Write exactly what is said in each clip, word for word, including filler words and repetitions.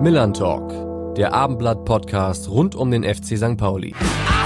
Millern Talk, der Abendblatt-Podcast rund um den F C Sankt Pauli.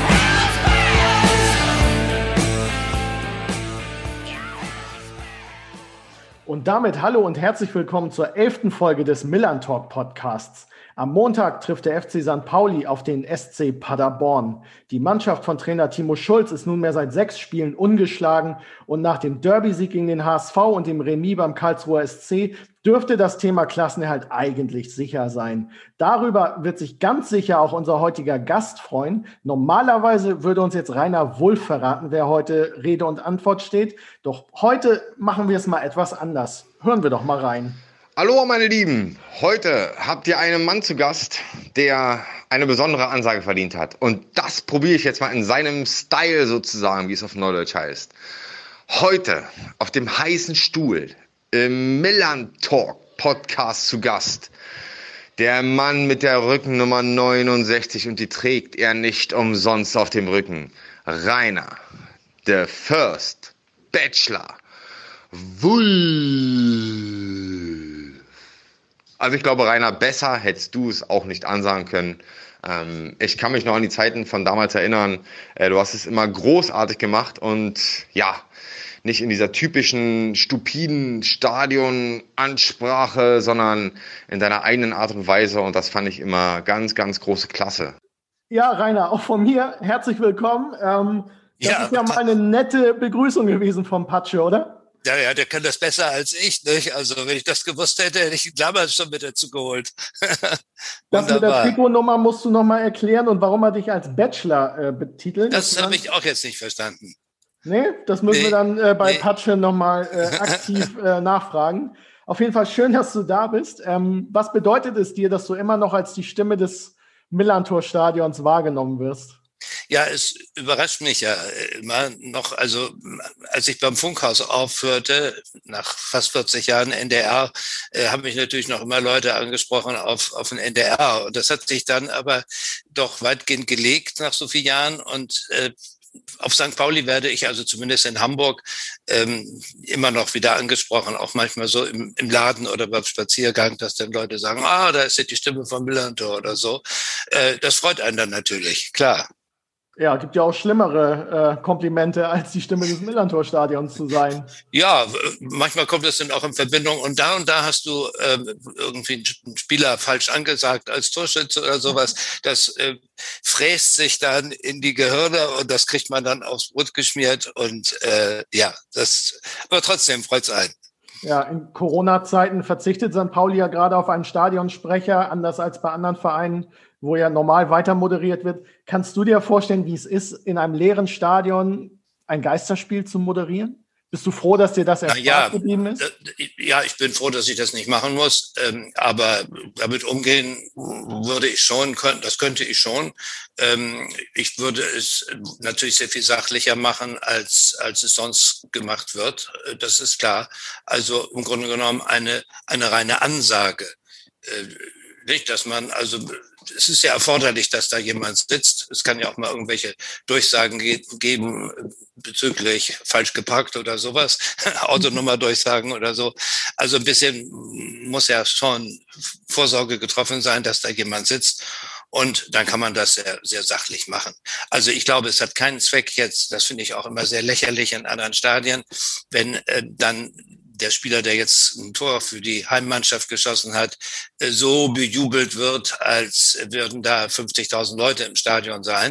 Und damit hallo und herzlich willkommen zur elften Folge des Millern Talk Podcasts. Am Montag trifft der F C Sankt Pauli auf den S C Paderborn. Die Mannschaft von Trainer Timo Schulz ist nunmehr seit sechs Spielen ungeschlagen und nach dem Derby-Sieg gegen den H S V und dem Remis beim Karlsruher S C dürfte das Thema Klassenerhalt eigentlich sicher sein. Darüber wird sich ganz sicher auch unser heutiger Gast freuen. Normalerweise würde uns jetzt Rainer Wulff verraten, wer heute Rede und Antwort steht. Doch heute machen wir es mal etwas anders. Hören wir doch mal rein. Hallo meine Lieben, heute habt ihr einen Mann zu Gast, der eine besondere Ansage verdient hat. Und das probiere ich jetzt mal in seinem Style sozusagen, wie es auf Neudeutsch heißt. Heute auf dem heißen Stuhl im Millern Talk Podcast zu Gast. Der Mann mit der Rückennummer neunundsechzig und die trägt er nicht umsonst auf dem Rücken. Rainer, the first Bachelor Wulff. Also ich glaube, Rainer, besser hättest du es auch nicht ansagen können. Ähm, ich kann mich noch an die Zeiten von damals erinnern. Äh, du hast es immer großartig gemacht und ja, nicht in dieser typischen, stupiden Stadion-Ansprache, sondern in deiner eigenen Art und Weise. Und das fand ich immer ganz, ganz große Klasse. Ja, Rainer, auch von mir herzlich willkommen. Ähm, das ja, ist ja mal eine nette Begrüßung gewesen vom Patsche, oder? Ja, ja, der kann das besser als ich, nicht? Also, wenn ich das gewusst hätte, hätte ich damals schon mit dazu geholt. Das mit der Trikotnummer musst du noch mal erklären und warum er dich als Bachelor äh, betitelt. Das habe ich auch jetzt nicht verstanden. Nee, das müssen nee, wir dann äh, bei nee. Patsche noch mal äh, aktiv äh, nachfragen. Auf jeden Fall schön, dass du da bist. Ähm, was bedeutet es dir, dass du immer noch als die Stimme des Millerntor-Stadions wahrgenommen wirst? Ja, es überrascht mich ja immer noch, also als ich beim Funkhaus aufhörte, nach fast vierzig Jahren N D R, äh, haben mich natürlich noch immer Leute angesprochen auf, auf den N D R. Und das hat sich dann aber doch weitgehend gelegt nach so vielen Jahren. Und äh, auf Sankt Pauli werde ich also zumindest in Hamburg ähm, immer noch wieder angesprochen, auch manchmal so im, im Laden oder beim Spaziergang, dass dann Leute sagen, ah, da ist ja die Stimme vom Millerntor oder so. Äh, das freut einen dann natürlich, klar. Ja, gibt ja auch schlimmere äh, Komplimente, als die Stimme des Millerntor-Stadions zu sein. Ja, manchmal kommt das dann auch in Verbindung und da und da hast du ähm, irgendwie einen Spieler falsch angesagt als Torschütze oder sowas. Das äh, fräst sich dann in die Gehirne und das kriegt man dann aufs Brot geschmiert und äh, ja, das, aber trotzdem freut's einen. Ja, in Corona-Zeiten verzichtet Sankt Pauli ja gerade auf einen Stadionsprecher, anders als bei anderen Vereinen, wo ja normal weiter moderiert wird. Kannst du dir vorstellen, wie es ist, in einem leeren Stadion ein Geisterspiel zu moderieren? Bist du froh, dass dir das erspart ja, geblieben ist? Ja, ich bin froh, dass ich das nicht machen muss. Ähm, aber damit umgehen würde ich schon, das könnte ich schon. Ähm, ich würde es natürlich sehr viel sachlicher machen, als, als es sonst gemacht wird. Das ist klar. Also im Grunde genommen eine, eine reine Ansage. Äh, nicht, dass man, also es ist ja erforderlich, dass da jemand sitzt. Es kann ja auch mal irgendwelche Durchsagen ge- geben bezüglich falsch geparkt oder sowas, Autonummer-Durchsagen oder so. Also ein bisschen muss ja schon Vorsorge getroffen sein, dass da jemand sitzt. Und dann kann man das sehr, sehr sachlich machen. Also ich glaube, es hat keinen Zweck jetzt, das finde ich auch immer sehr lächerlich in anderen Stadien, wenn äh, dann der Spieler, der jetzt ein Tor für die Heimmannschaft geschossen hat, so bejubelt wird, als würden da fünfzigtausend Leute im Stadion sein.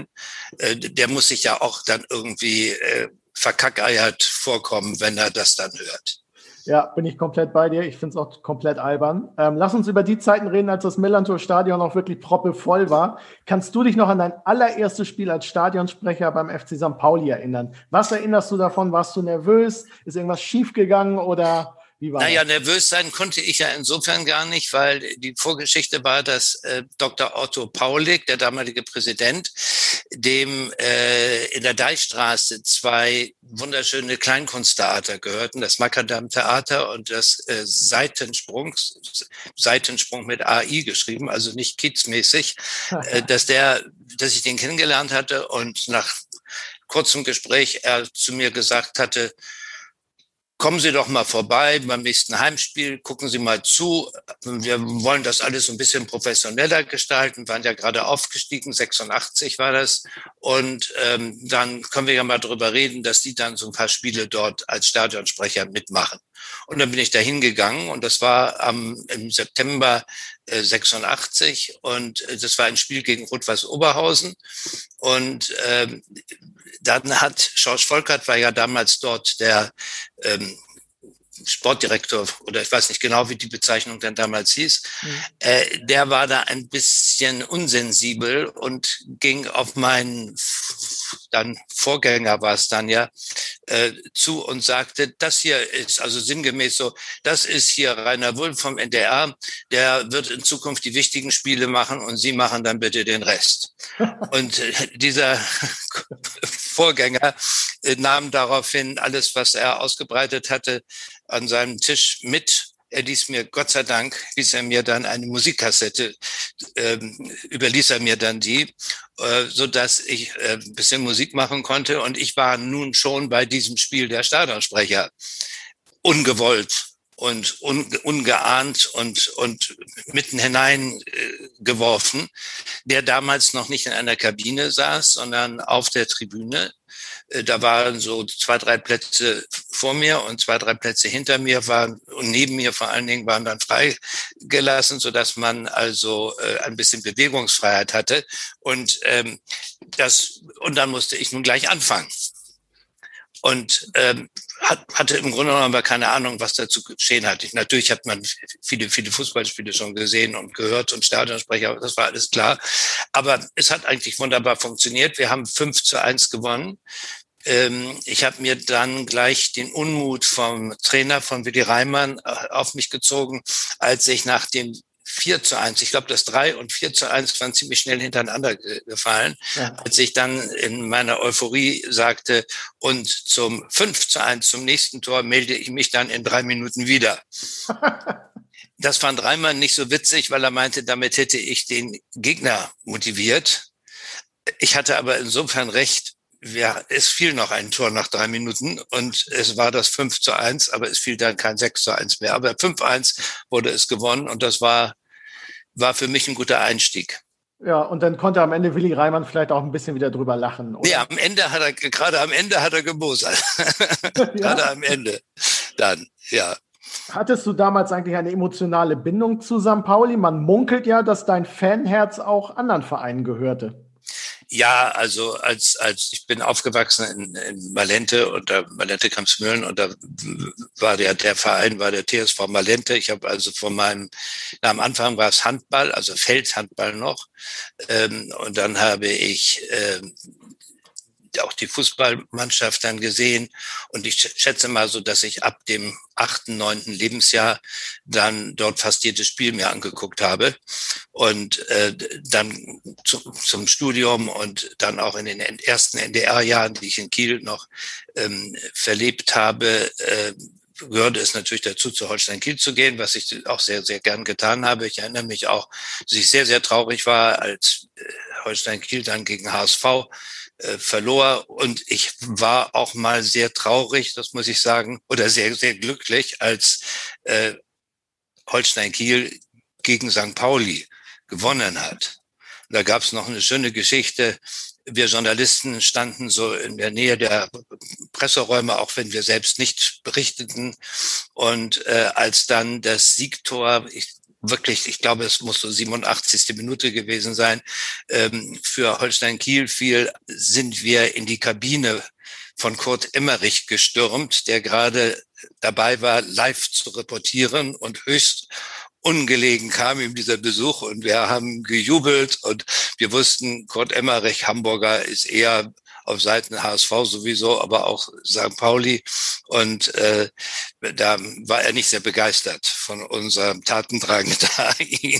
Der muss sich ja auch dann irgendwie verkackeiert vorkommen, wenn er das dann hört. Ja, bin ich komplett bei dir. Ich finde es auch komplett albern. Ähm, lass uns über die Zeiten reden, als das Millerntor-Stadion noch wirklich proppevoll war. Kannst du dich noch an dein allererstes Spiel als Stadionsprecher beim F C Sankt Pauli erinnern? Was erinnerst du davon? Warst du nervös? Ist irgendwas schiefgegangen oder wie war naja, das? Nervös sein konnte ich ja insofern gar nicht, weil die Vorgeschichte war, dass äh, Doktor Otto Paulig, der damalige Präsident, dem äh, in der Deichstraße zwei wunderschöne Kleinkunsttheater gehörten, das Makadam-Theater und das äh, Seitensprung, Seitensprung mit A I geschrieben, also nicht kiezmäßig, äh, dass der, dass ich den kennengelernt hatte und nach kurzem Gespräch er zu mir gesagt hatte, kommen Sie doch mal vorbei beim nächsten Heimspiel, gucken Sie mal zu. Wir wollen das alles so ein bisschen professioneller gestalten, waren ja gerade aufgestiegen, sechsundachtzig war das. Und ähm, dann können wir ja mal drüber reden, dass die dann so ein paar Spiele dort als Stadionsprecher mitmachen. Und dann bin ich da hingegangen und das war am, im September äh, sechsundachtzig und äh, das war ein Spiel gegen Rot-Weiß Oberhausen. Und ähm, dann hat Schorsch Volkert, war ja damals dort der ähm, Sportdirektor, oder ich weiß nicht genau, wie die Bezeichnung dann damals hieß, mhm. äh, der war da ein bisschen unsensibel und ging auf meinen dann Vorgänger war es dann ja, äh, zu und sagte, das hier ist, also sinngemäß so, das ist hier Rainer Wulff vom N D R, der wird in Zukunft die wichtigen Spiele machen und Sie machen dann bitte den Rest. Und äh, dieser Vorgänger äh, nahm daraufhin alles, was er ausgebreitet hatte, an seinem Tisch mit. Er ließ mir, Gott sei Dank, ließ er mir dann eine Musikkassette, ähm, überließ er mir dann die, äh, so dass ich äh, ein bisschen Musik machen konnte. Und ich war nun schon bei diesem Spiel der Stadionsprecher. Ungewollt und un, ungeahnt und, und mitten hinein äh, geworfen, der damals noch nicht in einer Kabine saß, sondern auf der Tribüne. Da waren so zwei, drei Plätze vor mir und zwei, drei Plätze hinter mir waren und neben mir vor allen Dingen waren dann freigelassen, sodass man also äh, ein bisschen Bewegungsfreiheit hatte. Und ähm, das und dann musste ich nun gleich anfangen. Und ähm, hat, hatte im Grunde genommen aber keine Ahnung, was dazu geschehen hat. Ich, natürlich hat man viele, viele Fußballspiele schon gesehen und gehört und Stadionsprecher, das war alles klar. Aber es hat eigentlich wunderbar funktioniert. Wir haben fünf zu eins gewonnen. Ähm, ich habe mir dann gleich den Unmut vom Trainer, von Willi Reimann, auf mich gezogen, als ich nach dem vier zu eins, ich glaube, das drei und vier zu eins waren ziemlich schnell hintereinander gefallen, ja. Als ich dann in meiner Euphorie sagte, und zum fünf zu eins, zum nächsten Tor, melde ich mich dann in drei Minuten wieder. Das fand Reimann nicht so witzig, weil er meinte, damit hätte ich den Gegner motiviert. Ich hatte aber insofern recht, ja, es fiel noch ein Tor nach drei Minuten und es war das fünf zu eins, aber es fiel dann kein sechs zu eins mehr. Aber fünf eins wurde es gewonnen und das war, war für mich ein guter Einstieg. Ja, und dann konnte am Ende Willi Reimann vielleicht auch ein bisschen wieder drüber lachen, oder? Ja, am Ende hat er, gerade am Ende hat er gemosert. Gerade ja. Am Ende dann, ja. Hattest du damals eigentlich eine emotionale Bindung zu Sankt Pauli? Man munkelt ja, dass dein Fanherz auch anderen Vereinen gehörte. Ja, also als als ich bin aufgewachsen in, in Malente und da Malente Kampsmühlen und da war der der Verein war der T S V Malente. Ich habe also von meinem na, am Anfang war es Handball, also Feldhandball noch ähm, und dann habe ich ähm, auch die Fußballmannschaft dann gesehen und ich schätze mal so, dass ich ab dem achten, neunten Lebensjahr dann dort fast jedes Spiel mir angeguckt habe und äh, dann zu, zum Studium und dann auch in den ersten N D R-Jahren, die ich in Kiel noch ähm, verlebt habe, äh, gehörte es natürlich dazu, zu Holstein Kiel zu gehen, was ich auch sehr, sehr gern getan habe. Ich erinnere mich auch, dass ich sehr, sehr traurig war, als äh, Holstein Kiel dann gegen H S V äh, verlor. Und ich war auch mal sehr traurig, das muss ich sagen, oder sehr, sehr glücklich, als äh, Holstein Kiel gegen Sankt Pauli gewonnen hat. Und da gab es noch eine schöne Geschichte. Wir Journalisten standen so in der Nähe der Presseräume, auch wenn wir selbst nicht berichteten. Und äh, als dann das Siegtor, ich, wirklich, ich glaube, es muss so siebenundachtzigste Minute gewesen sein, ähm, für Holstein Kiel fiel, sind wir in die Kabine von Kurt Emmerich gestürmt, der gerade dabei war, live zu reportieren und höchst ungelegen kam ihm dieser Besuch und wir haben gejubelt und wir wussten, Kurt Emmerich, Hamburger, ist eher auf Seiten H S V sowieso, aber auch Sankt Pauli und äh, da war er nicht sehr begeistert von unserem Tatendrang da, ihn,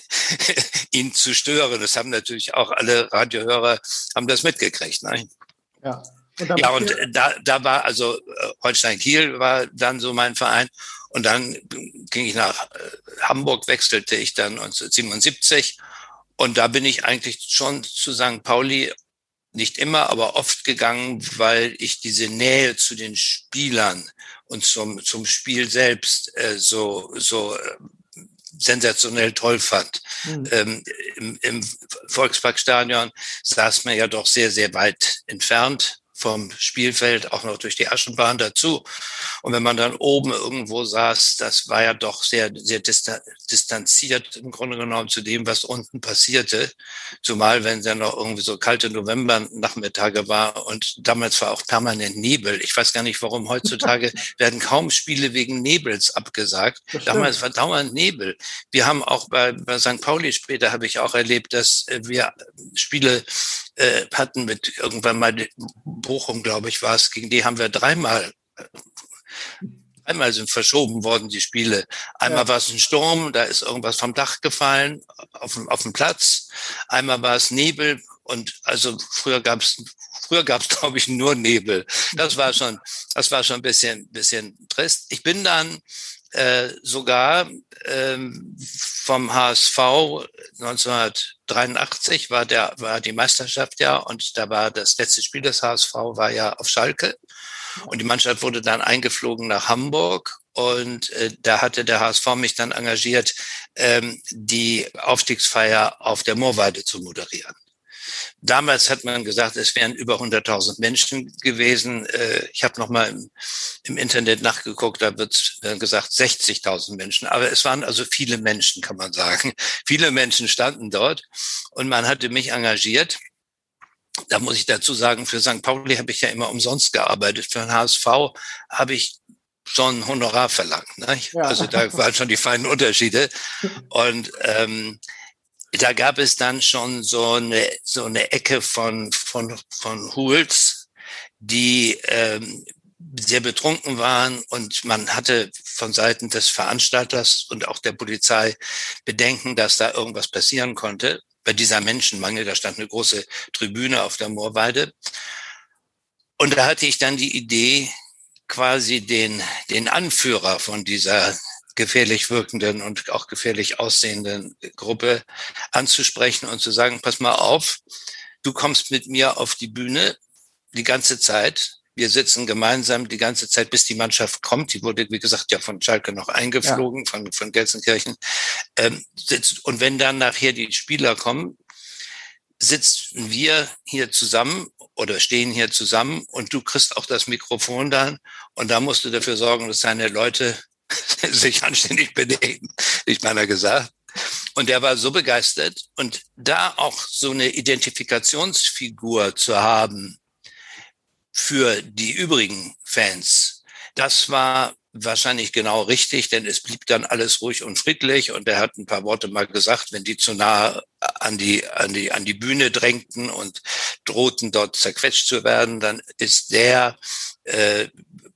ihn zu stören. Das haben natürlich auch alle Radiohörer haben das mitgekriegt. Nein? Ja. Und ja, und da, da war also Holstein Kiel war dann so mein Verein. Und dann ging ich nach Hamburg, wechselte ich dann neunzehnhundertsiebenundsiebzig. Und da bin ich eigentlich schon zu Sankt Pauli nicht immer, aber oft gegangen, weil ich diese Nähe zu den Spielern und zum, zum Spiel selbst äh, so, so äh, sensationell toll fand. Mhm. Ähm, im, im Volksparkstadion saß man ja doch sehr, sehr weit entfernt vom Spielfeld, auch noch durch die Aschenbahn dazu. Und wenn man dann oben irgendwo saß, das war ja doch sehr, sehr distanziert im Grunde genommen zu dem, was unten passierte. Zumal, wenn es ja noch irgendwie so kalte Novembernachmittage war und damals war auch permanent Nebel. Ich weiß gar nicht, warum heutzutage werden kaum Spiele wegen Nebels abgesagt. Damals war dauernd Nebel. Wir haben auch bei, bei Sankt Pauli später, habe ich auch erlebt, dass wir Spiele äh, hatten mit irgendwann mal Bochum, glaube ich, war es, gegen die haben wir dreimal, einmal sind verschoben worden, die Spiele. Einmal ja. war es ein Sturm, da ist irgendwas vom Dach gefallen, auf dem, auf dem Platz. Einmal war es Nebel und also früher gab es, früher gab es, glaube ich, nur Nebel. Das war schon, das war schon ein bisschen, bisschen trist. Ich bin dann äh, sogar ähm, vom H S V neunzehnhundertdreiundachtzig war der war die Meisterschaft ja und da war das letzte Spiel des H S V war ja auf Schalke und die Mannschaft wurde dann eingeflogen nach Hamburg und äh, da hatte der H S V mich dann engagiert, ähm, die Aufstiegsfeier auf der Moorweide zu moderieren. Damals hat man gesagt, es wären über hunderttausend Menschen gewesen. Ich habe nochmal im, im Internet nachgeguckt, da wird gesagt sechzigtausend Menschen. Aber es waren also viele Menschen, kann man sagen. Viele Menschen standen dort und man hatte mich engagiert. Da muss ich dazu sagen, für Sankt Pauli habe ich ja immer umsonst gearbeitet. Für den H S V habe ich schon ein Honorar verlangt. Ne? Ja. Also da waren schon die feinen Unterschiede. Und ähm, da gab es dann schon so eine so eine Ecke von von von Hools, die ähm, sehr betrunken waren und man hatte von Seiten des Veranstalters und auch der Polizei Bedenken, dass da irgendwas passieren konnte. Bei dieser Menschenmangel, da stand eine große Tribüne auf der Moorweide. Und da hatte ich dann die Idee, quasi den den Anführer von dieser gefährlich wirkenden und auch gefährlich aussehenden Gruppe anzusprechen und zu sagen, pass mal auf, du kommst mit mir auf die Bühne die ganze Zeit. Wir sitzen gemeinsam die ganze Zeit, bis die Mannschaft kommt. Die wurde, wie gesagt, ja von Schalke noch eingeflogen, ja. von, von Gelsenkirchen. Ähm, sitzt, und wenn dann nachher die Spieler kommen, sitzen wir hier zusammen oder stehen hier zusammen und du kriegst auch das Mikrofon dann und da musst du dafür sorgen, dass deine Leute sich anständig benehmen, nicht meiner gesagt. Und der war so begeistert und da auch so eine Identifikationsfigur zu haben für die übrigen Fans, das war wahrscheinlich genau richtig, denn es blieb dann alles ruhig und friedlich und er hat ein paar Worte mal gesagt, wenn die zu nah an die, an die, an die Bühne drängten und drohten dort zerquetscht zu werden, dann ist der, äh,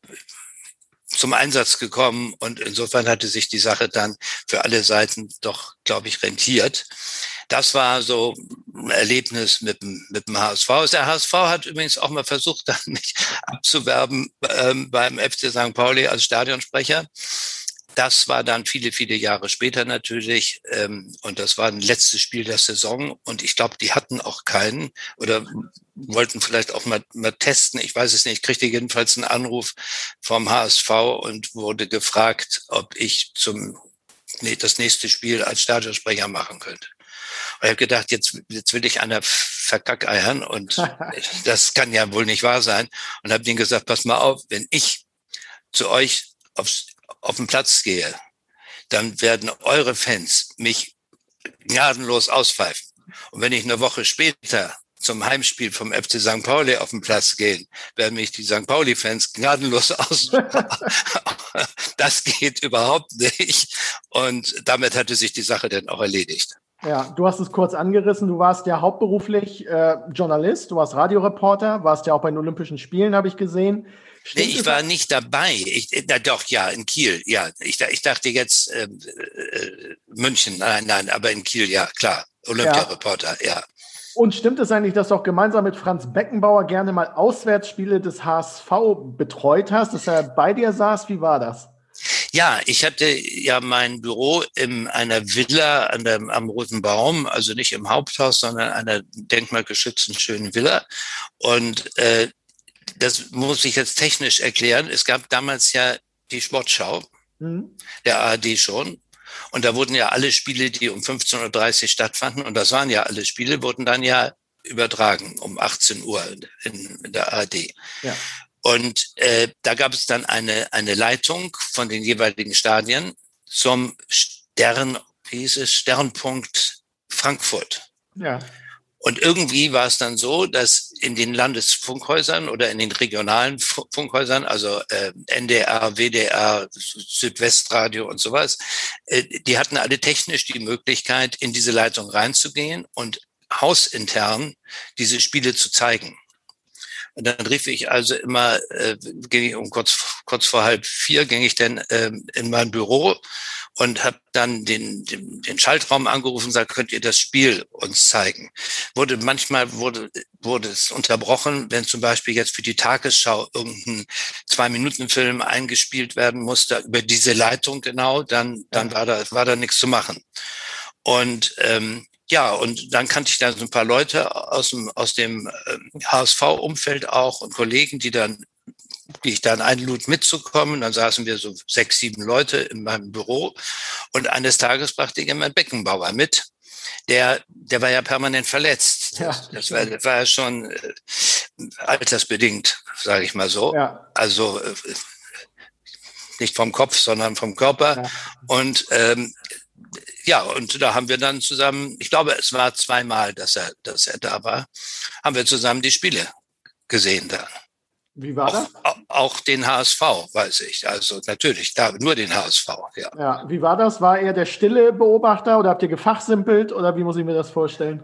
zum Einsatz gekommen und insofern hatte sich die Sache dann für alle Seiten doch, glaube ich, rentiert. Das war so ein Erlebnis mit dem, mit dem H S V. Der H S V hat übrigens auch mal versucht, dann mich abzuwerben ähm, beim F C Sankt Pauli als Stadionsprecher. Das war dann viele, viele Jahre später natürlich ähm, und das war ein letztes Spiel der Saison und ich glaube, die hatten auch keinen oder wollten vielleicht auch mal, mal testen. Ich weiß es nicht. Ich kriegte jedenfalls einen Anruf vom H S V und wurde gefragt, ob ich zum nee, das nächste Spiel als Stadionsprecher machen könnte. Und ich habe gedacht, jetzt, jetzt will ich einer verkackeiern und das kann ja wohl nicht wahr sein. Und habe denen gesagt, pass mal auf, wenn ich zu euch aufs, auf den Platz gehe, dann werden eure Fans mich gnadenlos auspfeifen. Und wenn ich eine Woche später zum Heimspiel vom F C Sankt Pauli auf den Platz gehen, werden mich die Sankt Pauli-Fans gnadenlos aus. Das geht überhaupt nicht. Und damit hatte sich die Sache dann auch erledigt. Ja, du hast es kurz angerissen. Du warst ja hauptberuflich äh, Journalist, du warst Radioreporter, warst ja auch bei den Olympischen Spielen, habe ich gesehen. Stimmt, nee, ich war nicht dabei. Ich, na doch, ja, in Kiel, ja. Ich, ich dachte jetzt äh, äh, München, nein, nein, aber in Kiel, ja, klar. Olympiareporter, ja. ja. Und stimmt es eigentlich, dass du auch gemeinsam mit Franz Beckenbauer gerne mal Auswärtsspiele des H S V betreut hast, dass er bei dir saß? Wie war das? Ja, ich hatte ja mein Büro in einer Villa an der, am Roten Baum, also nicht im Haupthaus, sondern einer denkmalgeschützten schönen Villa. Und äh, das muss ich jetzt technisch erklären. Es gab damals ja die Sportschau, mhm. der A R D schon. Und da wurden ja alle Spiele, die um fünfzehn Uhr dreißig stattfanden, und das waren ja alle Spiele, wurden dann ja übertragen um achtzehn Uhr in, in der A R D. Ja. Und äh, da gab es dann eine eine Leitung von den jeweiligen Stadien zum Stern, wie hieß es, Sternpunkt Frankfurt. Ja. Und irgendwie war es dann so, dass in den Landesfunkhäusern oder in den regionalen Funkhäusern, also äh, N D R, W D R, Südwestradio und sowas, äh, die hatten alle technisch die Möglichkeit, in diese Leitung reinzugehen und hausintern diese Spiele zu zeigen. Und dann rief ich also immer, äh, ging ich um kurz, kurz vor halb vier, ging ich dann äh, in mein Büro und habe dann den, den, den Schaltraum angerufen und gesagt, könnt ihr das Spiel uns zeigen? Wurde manchmal wurde wurde es unterbrochen, wenn zum Beispiel jetzt für die Tagesschau irgendein Zwei-Minuten-Film eingespielt werden musste über diese Leitung genau, dann dann war da war da nichts zu machen. Und ähm, ja, und dann kannte ich da so ein paar Leute aus dem aus dem H S V-Umfeld auch und Kollegen, die dann, die ich dann einlud mitzukommen. Dann saßen wir so sechs, sieben Leute in meinem Büro und eines Tages brachte ich immer einen Beckenbauer mit. Der, der war ja permanent verletzt. Ja, das, das war, das war ja schon äh, altersbedingt, sage ich mal so. Ja. Also äh, nicht vom Kopf, sondern vom Körper. Ja. Und ähm, ja, und da haben wir dann zusammen, ich glaube, es war zweimal, dass er, dass er da war, haben wir zusammen die Spiele gesehen dann. Wie war das? Auch, auch den H S V, weiß ich. Also natürlich, da nur den H S V, ja. Ja, wie war das? War er der stille Beobachter oder habt ihr gefachsimpelt oder wie muss ich mir das vorstellen?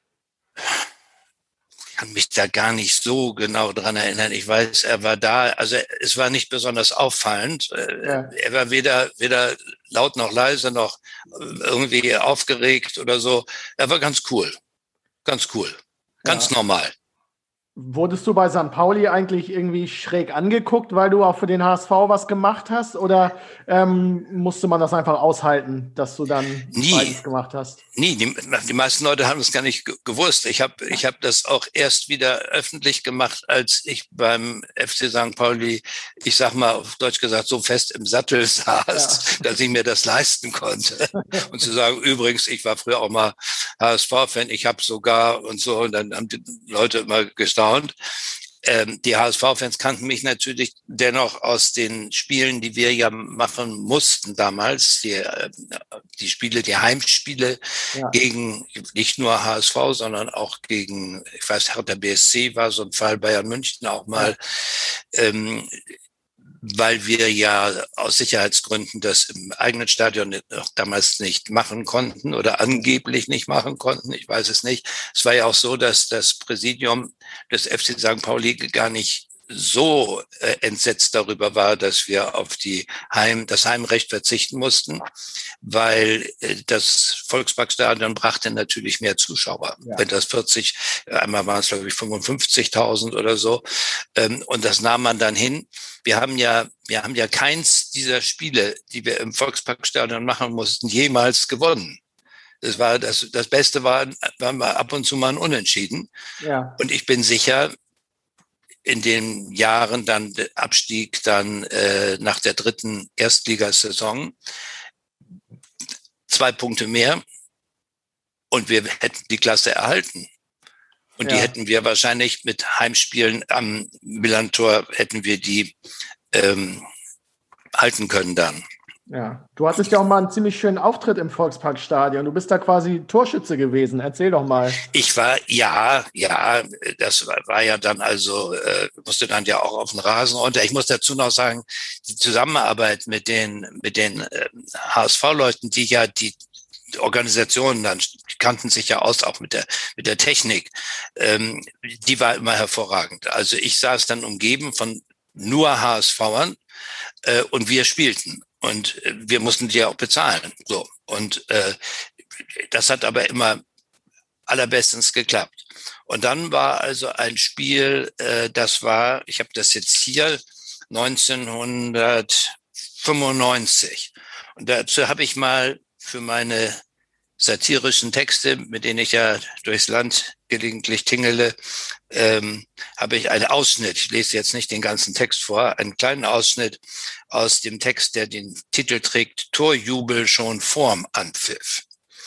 Ich kann mich da gar nicht so genau dran erinnern. Ich weiß, er war da, also es war nicht besonders auffallend. Ja. Er war weder, weder laut noch leise noch irgendwie aufgeregt oder so. Er war ganz cool. Ganz cool. Ganz ja. normal. Wurdest du bei Sankt Pauli eigentlich irgendwie schräg angeguckt, weil du auch für den H S V was gemacht hast? Oder ähm, musste man das einfach aushalten, dass du dann Nie. beides gemacht hast? Nie. Die, die meisten Leute haben es gar nicht gewusst. Ich habe ich hab das auch erst wieder öffentlich gemacht, als ich beim F C Sankt Pauli, ich sag mal auf Deutsch gesagt, so fest im Sattel saß, ja. dass ich mir das leisten konnte. Und zu sagen, übrigens, ich war früher auch mal H S V-Fan, ich habe sogar und so. Und dann haben die Leute immer gestaunt. Ähm, die H S V-Fans kannten mich natürlich dennoch aus den Spielen, die wir ja machen mussten damals, die, äh, die Spiele, die Heimspiele ja. gegen nicht nur H S V, sondern auch gegen, ich weiß, Hertha B S C war so ein Fall, Bayern München auch mal, ja. ähm, weil wir ja aus Sicherheitsgründen das im eigenen Stadion noch damals nicht machen konnten oder angeblich nicht machen konnten. Ich weiß es nicht. Es war ja auch so, dass das Präsidium des F C Sankt Pauli gar nicht so äh, entsetzt darüber war, dass wir auf die Heim, das Heimrecht verzichten mussten, weil äh, das Volksparkstadion brachte natürlich mehr Zuschauer. Ja. Wenn das vierzig, einmal waren es glaube ich fünfundfünfzigtausend oder so, ähm, und das nahm man dann hin. Wir haben ja, wir haben ja keins dieser Spiele, die wir im Volksparkstadion machen mussten, jemals gewonnen. Das war das, das Beste war, waren wir ab und zu mal ein Unentschieden. Ja. Und ich bin sicher, in den Jahren dann der Abstieg dann äh, nach der dritten Erstligasaison zwei Punkte mehr und wir hätten die Klasse erhalten. Und ja. die hätten wir wahrscheinlich mit Heimspielen am Millantor hätten wir die ähm, halten können dann. Ja, du hattest ja auch mal einen ziemlich schönen Auftritt im Volksparkstadion. Du bist da quasi Torschütze gewesen. Erzähl doch mal. Ich war, ja, ja, das war, war ja dann also, äh, musste dann ja auch auf den Rasen runter. Ich muss dazu noch sagen, die Zusammenarbeit mit den, mit den äh, H S V-Leuten, die ja die Organisationen dann, die kannten sich ja aus, auch mit der, mit der Technik, ähm, die war immer hervorragend. Also ich saß dann umgeben von nur H S V-ern äh, und wir spielten. Und äh, wir mussten die ja auch bezahlen. So. Und äh, das hat aber immer allerbestens geklappt. Und dann war also ein Spiel, äh, das war, ich habe das jetzt hier, neunzehnhundertvierundachtzig fünfundneunzig. Und dazu habe ich mal für meine satirischen Texte, mit denen ich ja durchs Land gelegentlich tingele, ähm, habe ich einen Ausschnitt, ich lese jetzt nicht den ganzen Text vor, einen kleinen Ausschnitt aus dem Text, der den Titel trägt, Torjubel schon vorm Anpfiff.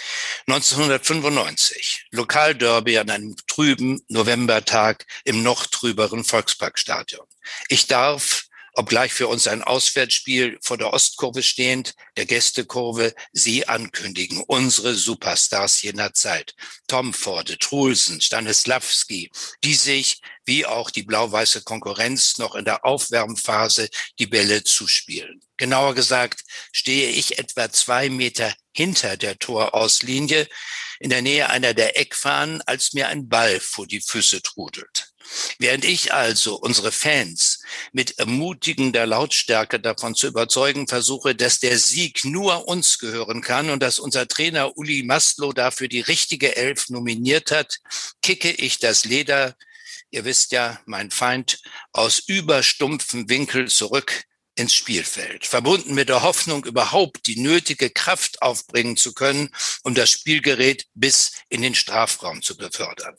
neunzehnhundertfünfundneunzig, Lokalderby an einem trüben Novembertag im noch trüberen Volksparkstadion. Ich darf, obgleich für uns ein Auswärtsspiel vor der Ostkurve stehend, der Gästekurve, sie ankündigen, unsere Superstars jener Zeit. Tom Forde, Trulsen, Stanislawski, die sich, wie auch die blau-weiße Konkurrenz, noch in der Aufwärmphase die Bälle zuspielen. Genauer gesagt stehe ich etwa zwei Meter hinter der Torauslinie, in der Nähe einer der Eckfahnen, als mir ein Ball vor die Füße trudelt. Während ich also unsere Fans mit ermutigender Lautstärke davon zu überzeugen versuche, dass der Sieg nur uns gehören kann und dass unser Trainer Uli Maslow dafür die richtige Elf nominiert hat, kicke ich das Leder, ihr wisst ja, mein Feind, aus überstumpfem Winkel zurück ins Spielfeld, verbunden mit der Hoffnung, überhaupt die nötige Kraft aufbringen zu können, um das Spielgerät bis in den Strafraum zu befördern.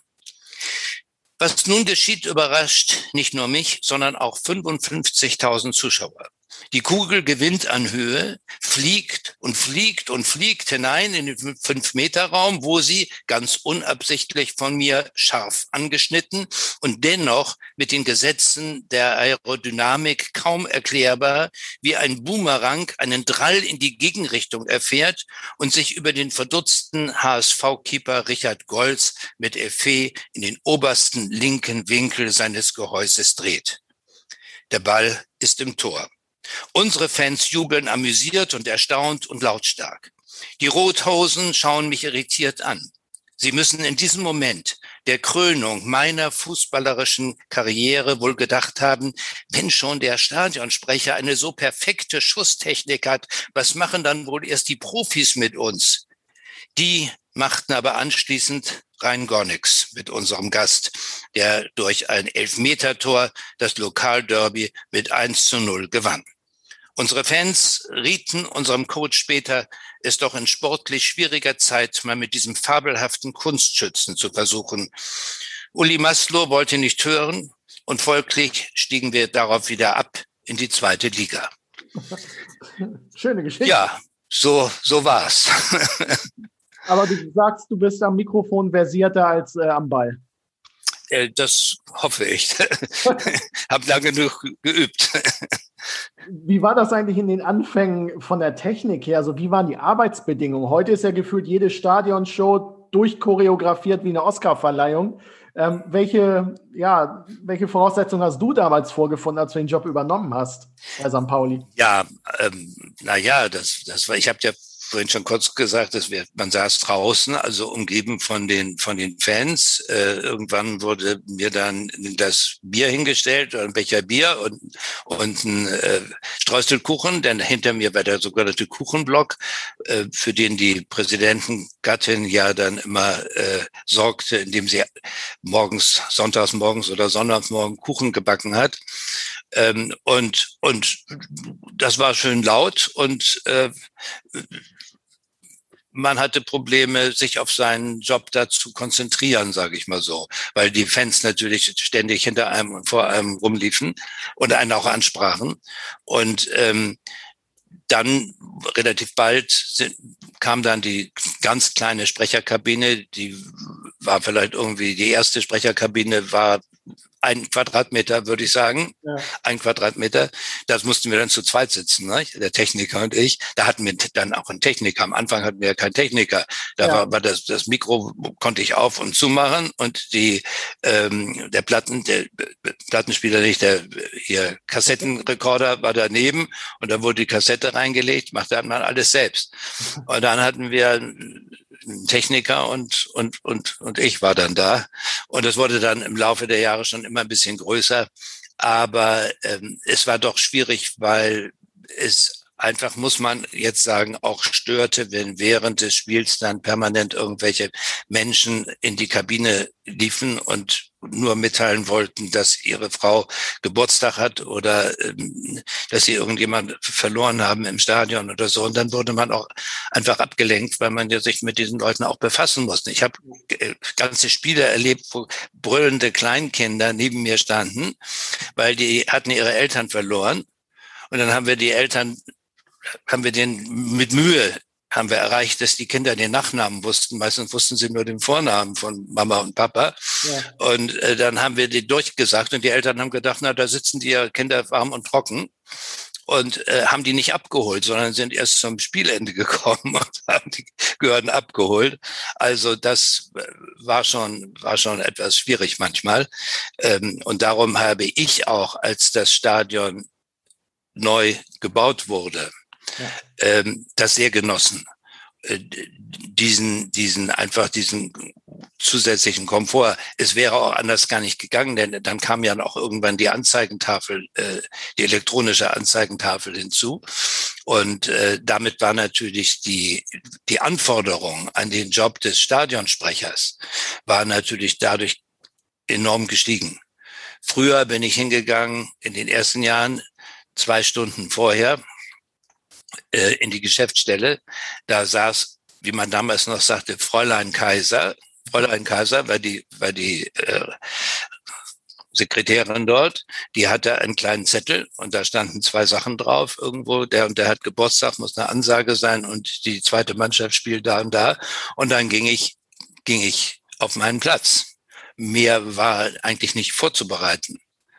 Was nun geschieht, überrascht nicht nur mich, sondern auch fünfundfünfzigtausend Zuschauer. Die Kugel gewinnt an Höhe, fliegt und fliegt und fliegt hinein in den Fünf-Meter-Raum, wo sie ganz unabsichtlich von mir scharf angeschnitten und dennoch mit den Gesetzen der Aerodynamik kaum erklärbar wie ein Boomerang einen Drall in die Gegenrichtung erfährt und sich über den verdutzten H S V-Keeper Richard Goltz mit Effet in den obersten linken Winkel seines Gehäuses dreht. Der Ball ist im Tor. Unsere Fans jubeln amüsiert und erstaunt und lautstark. Die Rothosen schauen mich irritiert an. Sie müssen in diesem Moment der Krönung meiner fußballerischen Karriere wohl gedacht haben, wenn schon der Stadionsprecher eine so perfekte Schusstechnik hat, was machen dann wohl erst die Profis mit uns? Die machten aber anschließend rein gar nichts mit unserem Gast, der durch ein Elfmetertor das Lokalderby mit eins zu null gewann. Unsere Fans rieten unserem Coach später, es doch in sportlich schwieriger Zeit mal mit diesem fabelhaften Kunstschützen zu versuchen. Uli Maslow wollte nicht hören und folglich stiegen wir darauf wieder ab in die zweite Liga. Schöne Geschichte. Ja, so, so war's. Aber du sagst, du bist am Mikrofon versierter als äh, am Ball. Äh, das hoffe ich. Hab lange genug geübt. Wie war das eigentlich in den Anfängen von der Technik her? Also wie waren die Arbeitsbedingungen? Heute ist ja gefühlt jede Stadionshow durchchoreografiert wie eine Oscarverleihung. Ähm, welche, ja, welche Voraussetzungen hast du damals vorgefunden, als du den Job übernommen hast bei Sankt Pauli? Ja, ähm, na ja, das, das war, ich habe ja vorhin schon kurz gesagt, dass wir, man saß draußen, also umgeben von den von den Fans. Äh, irgendwann wurde mir dann das Bier hingestellt, ein Becher Bier und und ein äh, Streuselkuchen. Denn hinter mir war der sogenannte Kuchenblock, äh, für den die Präsidentengattin ja dann immer äh, sorgte, indem sie morgens, sonntags morgens oder sonntags morgen Kuchen gebacken hat. Ähm, und und das war schön laut und äh, man hatte Probleme, sich auf seinen Job da zu konzentrieren, sage ich mal so, weil die Fans natürlich ständig hinter einem und vor einem rumliefen und einen auch ansprachen. Und ähm, dann relativ bald sind, kam dann die ganz kleine Sprecherkabine, die war vielleicht irgendwie, die erste Sprecherkabine war ein Quadratmeter, würde ich sagen. Ja. Ein Quadratmeter. Das mussten wir dann zu zweit sitzen, ne? Der Techniker und ich. Da hatten wir dann auch einen Techniker. Am Anfang hatten wir ja keinen Techniker. Da ja. war, war das, das Mikro konnte ich auf und zumachen und die, ähm, der Platten, der Plattenspieler nicht, der hier Kassettenrekorder war daneben und da wurde die Kassette reingelegt, machte dann mal alles selbst. Und dann hatten wir einen Techniker und, und, und, und ich war dann da. Und es wurde dann im Laufe der Jahre schon immer ein bisschen größer. Aber ähm, es war doch schwierig, weil es einfach, muss man jetzt sagen, auch störte, wenn während des Spiels dann permanent irgendwelche Menschen in die Kabine liefen und nur mitteilen wollten, dass ihre Frau Geburtstag hat oder ähm, dass sie irgendjemand verloren haben im Stadion oder so. Und dann wurde man auch einfach abgelenkt, weil man ja sich mit diesen Leuten auch befassen musste. Ich habe äh, ganze Spiele erlebt, wo brüllende Kleinkinder neben mir standen, weil die hatten ihre Eltern verloren. Und dann haben wir die Eltern, haben wir den mit Mühe haben wir erreicht, dass die Kinder den Nachnamen wussten. Meistens wussten sie nur den Vornamen von Mama und Papa. Ja. Und äh, dann haben wir die durchgesagt und die Eltern haben gedacht, na, da sitzen die ja Kinder warm und trocken. Und äh, haben die nicht abgeholt, sondern sind erst zum Spielende gekommen und haben die Gehörden abgeholt. Also das war schon, war schon etwas schwierig manchmal. Ähm, und darum habe ich auch, als das Stadion neu gebaut wurde, ja. ähm, das sehr genossen. Äh, diesen, diesen, einfach diesen zusätzlichen Komfort. Es wäre auch anders gar nicht gegangen, denn dann kam ja auch irgendwann die Anzeigentafel, äh, die elektronische Anzeigentafel hinzu. Und äh, damit war natürlich die, die Anforderung an den Job des Stadionsprechers war natürlich dadurch enorm gestiegen. Früher bin ich hingegangen, in den ersten Jahren, zwei Stunden vorher, äh, in die Geschäftsstelle. Da saß, wie man damals noch sagte, Fräulein Kaiser. Fräulein Kaiser war die, war die äh, Sekretärin dort. Die hatte einen kleinen Zettel und da standen zwei Sachen drauf irgendwo. Der und der hat Geburtstag, muss eine Ansage sein und die zweite Mannschaft spielt da und da. Und dann ging ich, ging ich auf meinen Platz. Mehr war eigentlich nicht vorzubereiten.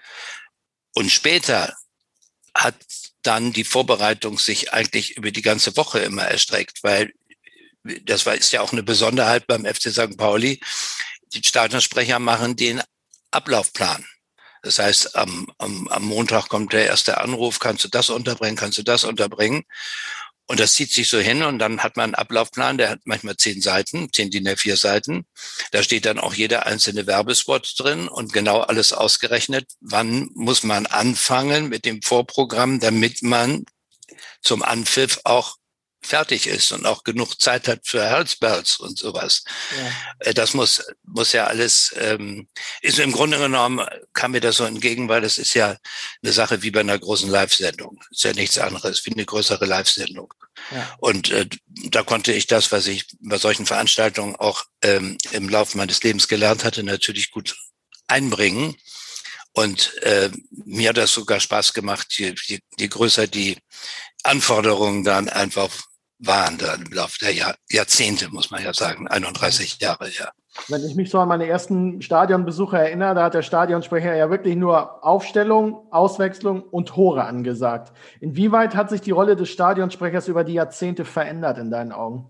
Und später hat dann die Vorbereitung sich eigentlich über die ganze Woche immer erstreckt, weil das war, ist ja auch eine Besonderheit beim F C Sankt Pauli. Die Stadionsprecher machen den Ablaufplan. Das heißt, am, am, am Montag kommt der erste Anruf, kannst du das unterbringen, kannst du das unterbringen? Und das zieht sich so hin und dann hat man einen Ablaufplan, der hat manchmal zehn Seiten, zehn D I N A vier Seiten. Da steht dann auch jeder einzelne Werbespot drin und genau alles ausgerechnet. Wann muss man anfangen mit dem Vorprogramm, damit man zum Anpfiff auch fertig ist und auch genug Zeit hat für Halsbells und sowas. Ja. Das muss muss ja alles, ähm, ist im Grunde genommen, kam mir das so entgegen, weil das ist ja eine Sache wie bei einer großen Live-Sendung. Ist ja nichts anderes, wie eine größere Live-Sendung. Ja. Und äh, da konnte ich das, was ich bei solchen Veranstaltungen auch ähm, im Laufe meines Lebens gelernt hatte, natürlich gut einbringen. Und äh, mir hat das sogar Spaß gemacht, je, je, je größer die Anforderungen dann einfach waren dann im Laufe der Jahr, Jahrzehnte, muss man ja sagen, einunddreißig Jahre, ja. Wenn ich mich so an meine ersten Stadionbesuche erinnere, da hat der Stadionsprecher ja wirklich nur Aufstellung, Auswechslung und Tore angesagt. Inwieweit hat sich die Rolle des Stadionsprechers über die Jahrzehnte verändert in deinen Augen?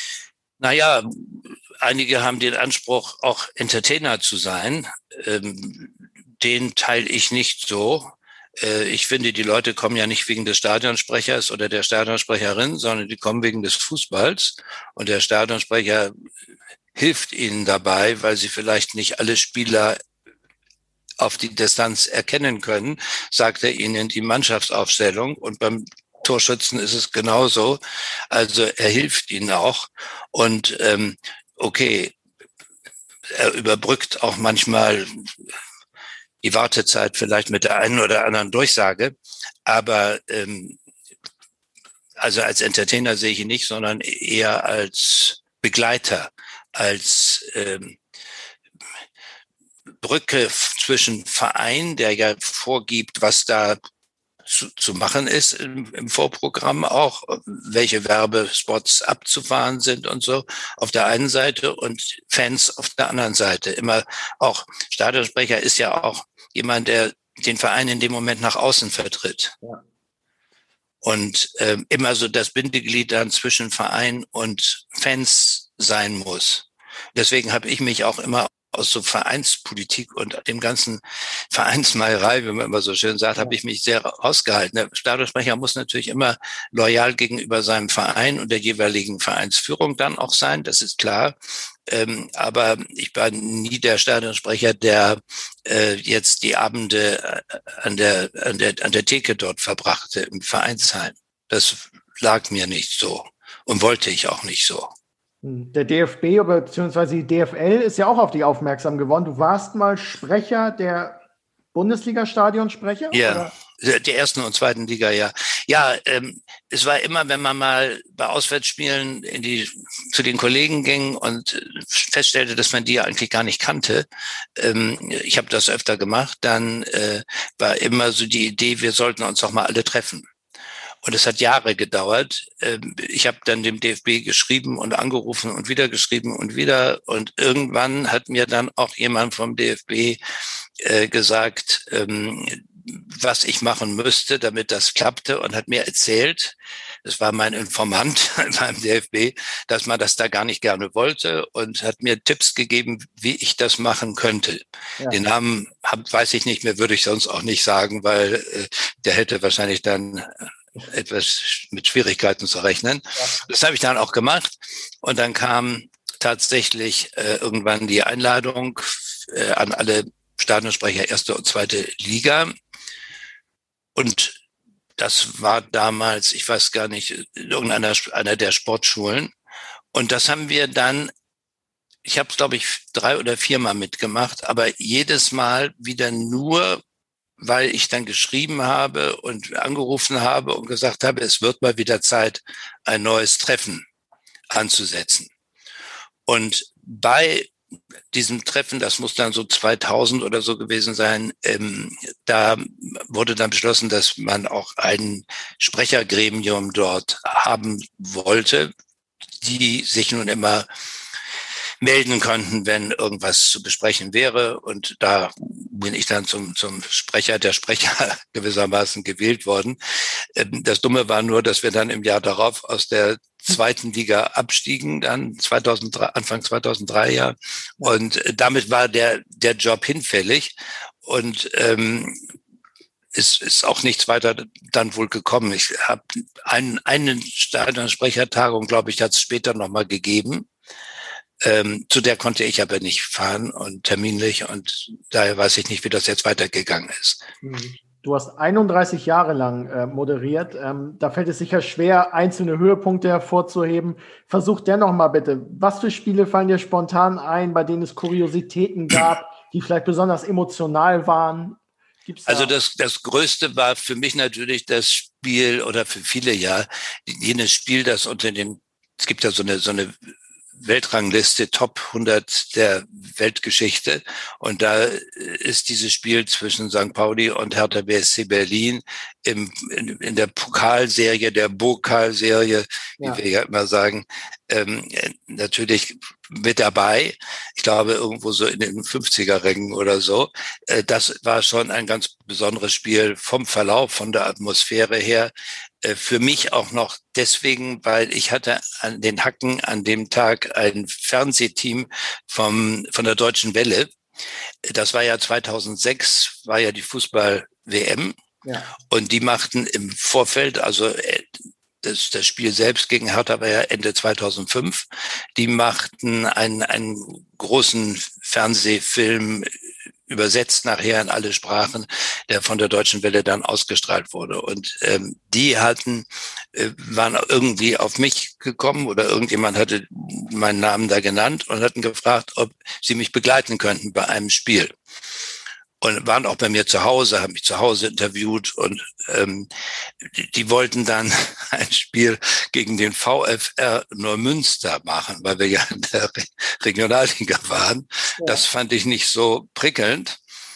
Naja, einige haben den Anspruch, auch Entertainer zu sein. Ähm, den teile ich nicht so. Ich finde, die Leute kommen ja nicht wegen des Stadionsprechers oder der Stadionsprecherin, sondern die kommen wegen des Fußballs. Und der Stadionsprecher hilft ihnen dabei, weil sie vielleicht nicht alle Spieler auf die Distanz erkennen können, sagt er ihnen die Mannschaftsaufstellung. Und beim Torschützen ist es genauso. Also er hilft ihnen auch. Und ähm, okay, er überbrückt auch manchmal die Wartezeit vielleicht mit der einen oder anderen Durchsage. Aber ähm, also als Entertainer sehe ich ihn nicht, sondern eher als Begleiter, als ähm, Brücke zwischen Verein, der ja vorgibt, was da zu, zu machen ist im, im Vorprogramm auch, welche Werbespots abzufahren sind und so auf der einen Seite und Fans auf der anderen Seite. Immer auch, Stadionsprecher ist ja auch jemand, der den Verein in dem Moment nach außen vertritt. Ja. Und äh, immer so das Bindeglied dann zwischen Verein und Fans sein muss. Deswegen habe ich mich auch immer aus so Vereinspolitik und dem ganzen Vereinsmeierei, wie man immer so schön sagt, habe ich mich sehr rausgehalten. Der Stadionsprecher muss natürlich immer loyal gegenüber seinem Verein und der jeweiligen Vereinsführung dann auch sein, das ist klar. Ähm, aber ich war nie der Stadionsprecher, der äh, jetzt die Abende an der, an der, an der Theke dort verbrachte im Vereinsheim. Das lag mir nicht so und wollte ich auch nicht so. Der D F B bzw. die D F L ist ja auch auf dich aufmerksam geworden. Du warst mal Sprecher der Bundesliga-Stadionsprecher? Ja, oder? Der ersten und zweiten Liga, ja. Ja, ähm, es war immer, wenn man mal bei Auswärtsspielen in die, zu den Kollegen ging und feststellte, dass man die ja eigentlich gar nicht kannte, ähm, ich habe das öfter gemacht, dann äh, war immer so die Idee, wir sollten uns doch mal alle treffen. Und es hat Jahre gedauert. Ich habe dann dem D F B geschrieben und angerufen und wieder geschrieben und wieder. Und irgendwann hat mir dann auch jemand vom D F B äh, gesagt, ähm, was ich machen müsste, damit das klappte, und hat mir erzählt, das war mein Informant beim D F B, dass man das da gar nicht gerne wollte, und hat mir Tipps gegeben, wie ich das machen könnte. Ja. Den Namen hab, weiß ich nicht mehr, würde ich sonst auch nicht sagen, weil äh, der hätte wahrscheinlich dann etwas mit Schwierigkeiten zu rechnen. Ja. Das habe ich dann auch gemacht, und dann kam tatsächlich äh, irgendwann die Einladung äh, an alle Stadionsprecher erste und zweite Liga, und das war damals, ich weiß gar nicht, irgendeiner einer der Sportschulen, und das haben wir dann, ich habe es glaube ich drei oder viermal mitgemacht, aber jedes Mal wieder nur, weil ich dann geschrieben habe und angerufen habe und gesagt habe, es wird mal wieder Zeit, ein neues Treffen anzusetzen. Und bei diesem Treffen, das muss dann so zweitausend oder so gewesen sein, ähm, da wurde dann beschlossen, dass man auch ein Sprechergremium dort haben wollte, die sich nun immer melden konnten, wenn irgendwas zu besprechen wäre. Und da bin ich dann zum, zum Sprecher, der Sprecher gewissermaßen gewählt worden. Das Dumme war nur, dass wir dann im Jahr darauf aus der zweiten Liga abstiegen, dann zweitausenddrei, Anfang zweitausenddrei, ja. Und damit war der, der Job hinfällig. Und ähm, ist, ist auch nichts weiter dann wohl gekommen. Ich habe einen, einen Stadionsprechertagung, glaube ich, hat es später nochmal gegeben. Ähm, zu der konnte ich aber nicht fahren und terminlich, und daher weiß ich nicht, wie das jetzt weitergegangen ist. Du hast einunddreißig Jahre lang äh, moderiert. Ähm, da fällt es sicher schwer, einzelne Höhepunkte hervorzuheben. Versuch dennoch mal bitte, was für Spiele fallen dir spontan ein, bei denen es Kuriositäten gab, die vielleicht besonders emotional waren? Gibt's da? Also das, das Größte war für mich natürlich das Spiel, oder für viele ja, jenes Spiel, das unter den, es gibt ja so eine, so eine Weltrangliste Top hundert der Weltgeschichte, und da ist dieses Spiel zwischen Sankt Pauli und Hertha B S C Berlin im, in, in der Pokalserie, der Bokalserie, ja, wie wir ja immer sagen, ähm, natürlich mit dabei. Ich glaube irgendwo so in den fünfziger Rängen oder so. Äh, das war schon ein ganz besonderes Spiel vom Verlauf, von der Atmosphäre her. Für mich auch noch deswegen, weil ich hatte an den Hacken an dem Tag ein Fernsehteam vom, von der Deutschen Welle. Das war ja zweitausendsechs, war ja die Fußball-W M. Ja. Und die machten im Vorfeld, also das, das Spiel selbst gegen Hertha war ja Ende zweitausendfünf, die machten einen, einen großen Fernsehfilm, übersetzt nachher in alle Sprachen, der von der Deutschen Welle dann ausgestrahlt wurde. Und ähm, die hatten, äh, waren irgendwie auf mich gekommen, oder irgendjemand hatte meinen Namen da genannt und hatten gefragt, ob sie mich begleiten könnten bei einem Spiel. Und waren auch bei mir zu Hause, haben mich zu Hause interviewt, und ähm, die, die wollten dann ein Spiel gegen den VfR Neumünster machen, weil wir ja in der Re- Regionalliga waren. Ja. Das fand ich nicht so prickelnd,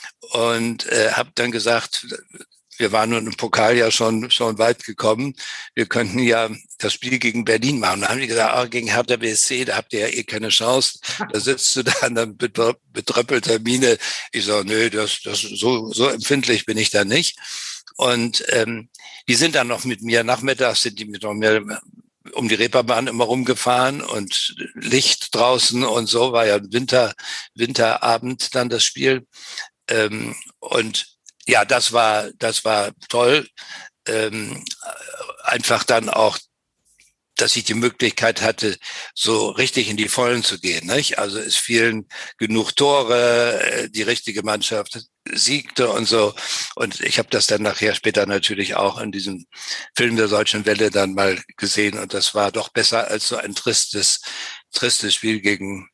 und äh, habe dann gesagt, wir waren nun im Pokal ja schon schon weit gekommen. Wir könnten ja das Spiel gegen Berlin machen. Da haben die gesagt, ah, gegen Hertha B S C, da habt ihr ja eh keine Chance. Da sitzt du da dann mit betröppelter Miene. Ich sage, nö, das, das so so empfindlich bin ich da nicht. Und ähm, die sind dann noch mit mir nachmittags, sind die mit noch mehr um die Reeperbahn immer rumgefahren, und Licht draußen und so, war ja Winter Winterabend dann das Spiel. Ähm, und ja, das war, das war toll. Ähm, einfach dann auch dass ich die Möglichkeit hatte, so richtig in die Vollen zu gehen, nicht? Also es fielen genug Tore, die richtige Mannschaft siegte und so. Und ich habe das dann nachher später natürlich auch in diesem Film der Deutschen Welle dann mal gesehen. Und das war doch besser als so ein tristes, tristes Spiel gegen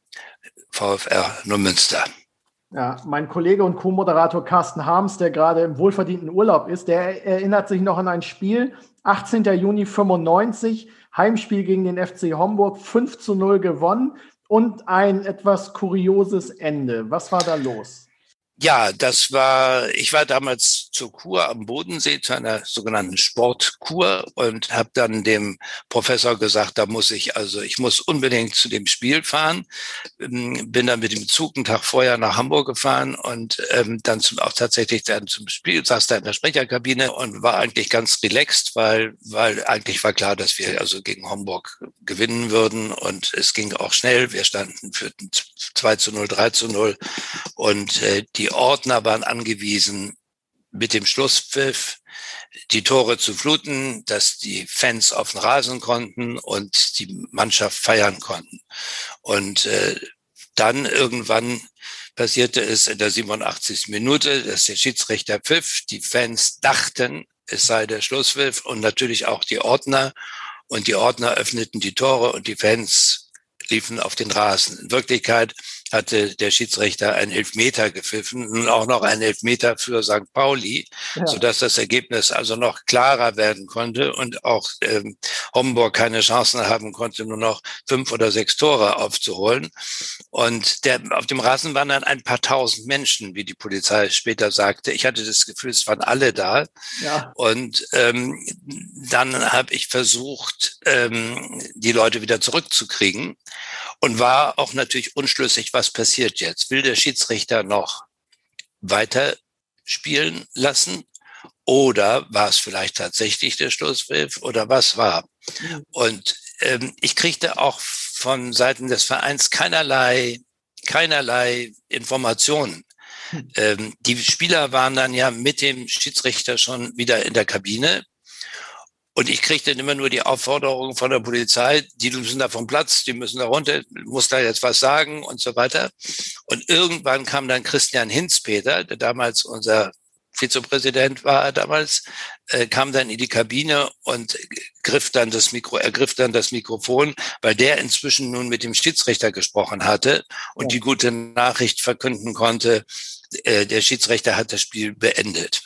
VfR Neumünster. Ja, mein Kollege und Co-Moderator Carsten Harms, der gerade im wohlverdienten Urlaub ist, der erinnert sich noch an ein Spiel, achtzehnten Juni fünfundneunzig, Heimspiel gegen den F C Homburg, fünf zu null gewonnen und ein etwas kurioses Ende. Was war da los? Ja, das war, ich war damals zur Kur am Bodensee, zu einer sogenannten Sportkur und habe dann dem Professor gesagt, da muss ich, also ich muss unbedingt zu dem Spiel fahren. Bin dann mit dem Zug einen Tag vorher nach Hamburg gefahren und ähm, dann zum, auch tatsächlich dann zum Spiel, saß da in der Sprecherkabine und war eigentlich ganz relaxed, weil, weil eigentlich war klar, dass wir also gegen Homburg gewinnen würden und es ging auch schnell. Wir standen für zwei zu null, drei zu null und äh, die Ordner waren angewiesen, mit dem Schlusspfiff die Tore zu fluten, dass die Fans auf den Rasen konnten und die Mannschaft feiern konnten. Und äh, dann irgendwann passierte es in der siebenundachtzigsten Minute, dass der Schiedsrichter pfiff. Die Fans dachten, es sei der Schlusspfiff und natürlich auch die Ordner. Und die Ordner öffneten die Tore und die Fans liefen auf den Rasen. In Wirklichkeit hatte der Schiedsrichter einen Elfmeter gepfiffen, nun auch noch einen Elfmeter für Sankt Pauli, ja, sodass das Ergebnis also noch klarer werden konnte und auch ähm, Homburg keine Chancen haben konnte, nur noch fünf oder sechs Tore aufzuholen. Und der, auf dem Rasen waren dann ein paar tausend Menschen, wie die Polizei später sagte. Ich hatte das Gefühl, es waren alle da. Ja. Und ähm, dann habe ich versucht, ähm, die Leute wieder zurückzukriegen und war auch natürlich unschlüssig, was passiert jetzt. Will der Schiedsrichter noch weiter spielen lassen oder war es vielleicht tatsächlich der Schlusspfiff oder was war? Mhm. Und ähm, ich kriegte auch von Seiten des Vereins keinerlei, keinerlei Informationen. Mhm. Ähm, die Spieler waren dann ja mit dem Schiedsrichter schon wieder in der Kabine. Und ich kriegte immer nur die Aufforderung von der Polizei, die müssen da vom Platz, die müssen da runter, muss da jetzt was sagen und so weiter. Und irgendwann kam dann Christian Hinzpeter, der damals unser Vizepräsident war er damals, äh, kam dann in die Kabine und griff dann das Mikro, ergriff dann das Mikrofon, weil der inzwischen nun mit dem Schiedsrichter gesprochen hatte und ja. die gute Nachricht verkünden konnte, äh, der Schiedsrichter hat das Spiel beendet.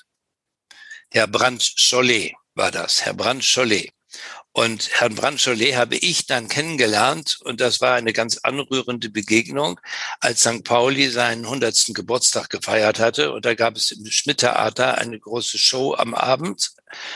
Herr Brandt-Schollet war das, Herr Brandt-Schollet. Und Herrn Brandt-Schollet habe ich dann kennengelernt und das war eine ganz anrührende Begegnung, als Sankt Pauli seinen hundertsten Geburtstag gefeiert hatte. Und da gab es im Schmidt-Theater eine große Show am Abend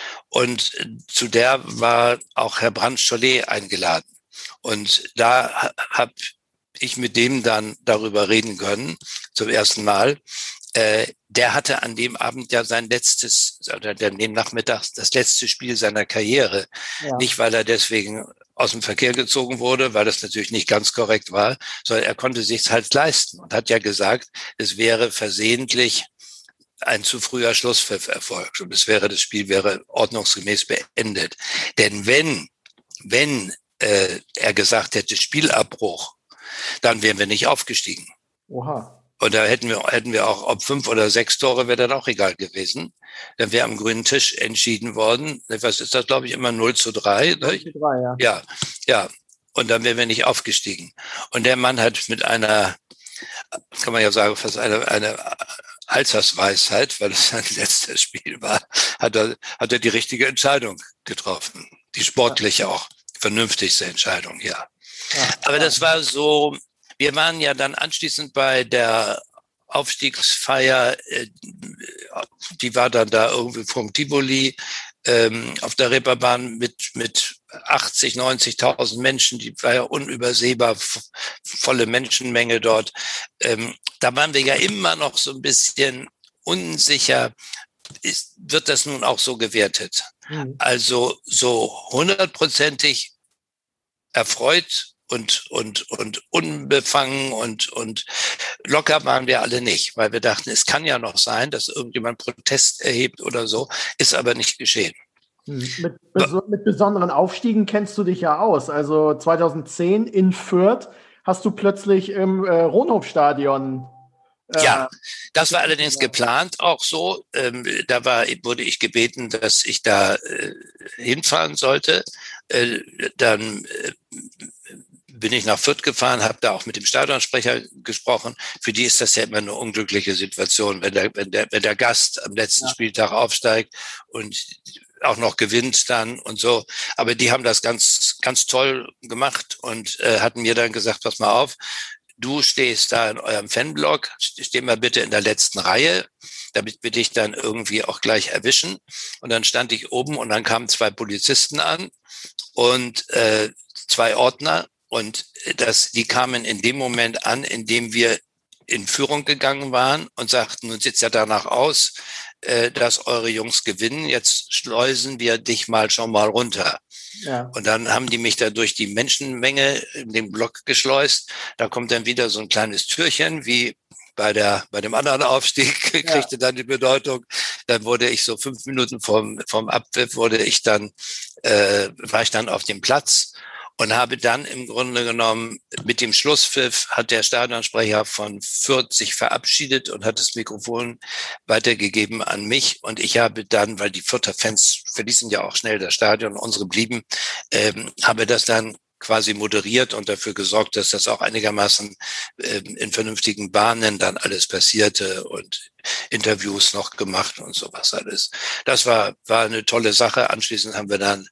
und zu der war auch Herr Brandt-Schollet eingeladen. Und da habe ich mit dem dann darüber reden können, zum ersten Mal. Äh, der hatte an dem Abend ja sein letztes, oder an dem Nachmittag das letzte Spiel seiner Karriere. Ja. Nicht, weil er deswegen aus dem Verkehr gezogen wurde, weil das natürlich nicht ganz korrekt war, sondern er konnte sich's halt leisten und hat ja gesagt, es wäre versehentlich ein zu früher Schlusspfiff erfolgt und es wäre, das Spiel wäre ordnungsgemäß beendet. Denn wenn, wenn äh, er gesagt hätte Spielabbruch, dann wären wir nicht aufgestiegen. Oha. Und da hätten wir, hätten wir auch, ob fünf oder sechs Tore wäre dann auch egal gewesen. Dann wäre am grünen Tisch entschieden worden. Was ist das, glaube ich, immer null zu drei? null zu drei, ja. Ja, ja. Und dann wären wir nicht aufgestiegen. Und der Mann hat mit einer, kann man ja sagen, fast eine, eine Altersweisheit, weil es sein letztes Spiel war, hat er, hat er die richtige Entscheidung getroffen. Die sportliche ja. auch. Vernünftigste Entscheidung, ja. ja. Aber das war so, wir waren ja dann anschließend bei der Aufstiegsfeier, die war dann da irgendwie vom Tivoli ähm, auf der Reeperbahn mit mit achtzig, neunzigtausend Menschen, die war ja unübersehbar volle Menschenmenge dort. Ähm, da waren wir ja immer noch so ein bisschen unsicher, ist, wird das nun auch so gewertet? Mhm. Also so hundertprozentig erfreut und und und unbefangen und und locker waren wir alle nicht, weil wir dachten, es kann ja noch sein, dass irgendjemand Protest erhebt oder so, ist aber nicht geschehen. Mit, beso- mit besonderen Aufstiegen kennst du dich ja aus. Also zweitausendzehn in Fürth hast du plötzlich im äh, Ronhof-Stadion. Äh, Ja, das war allerdings geplant auch so. Ähm, da war, wurde ich gebeten, dass ich da äh, hinfahren sollte. Äh, dann äh, bin ich nach Fürth gefahren, habe da auch mit dem Stadionsprecher gesprochen. Für die ist das ja immer eine unglückliche Situation, wenn der, wenn der, wenn der Gast am letzten ja. Spieltag aufsteigt und auch noch gewinnt dann und so. Aber die haben das ganz, ganz toll gemacht und äh, hatten mir dann gesagt, pass mal auf, du stehst da in eurem Fanblock, steh mal bitte in der letzten Reihe, damit wir dich dann irgendwie auch gleich erwischen. Und dann stand ich oben und dann kamen zwei Polizisten an und äh, zwei Ordner. Und das, die kamen in dem Moment an, in dem wir in Führung gegangen waren und sagten, nun sieht's ja danach aus, äh, dass eure Jungs gewinnen. Jetzt schleusen wir dich mal schon mal runter. Ja. Und dann haben die mich da durch die Menschenmenge in den Block geschleust. Da kommt dann wieder so ein kleines Türchen, wie bei der, bei dem anderen Aufstieg, kriegte ja. dann die Bedeutung. Dann wurde ich so fünf Minuten vom, vom Abpfiff wurde ich dann, äh, war ich dann auf dem Platz. Und habe dann im Grunde genommen mit dem Schlusspfiff hat der Stadionsprecher von Fürth sich verabschiedet und hat das Mikrofon weitergegeben an mich. Und ich habe dann, weil die Fürther Fans verließen ja auch schnell das Stadion, unsere blieben, ähm, habe das dann quasi moderiert und dafür gesorgt, dass das auch einigermaßen ähm, in vernünftigen Bahnen dann alles passierte und Interviews noch gemacht und sowas alles. Das war, war eine tolle Sache. Anschließend haben wir dann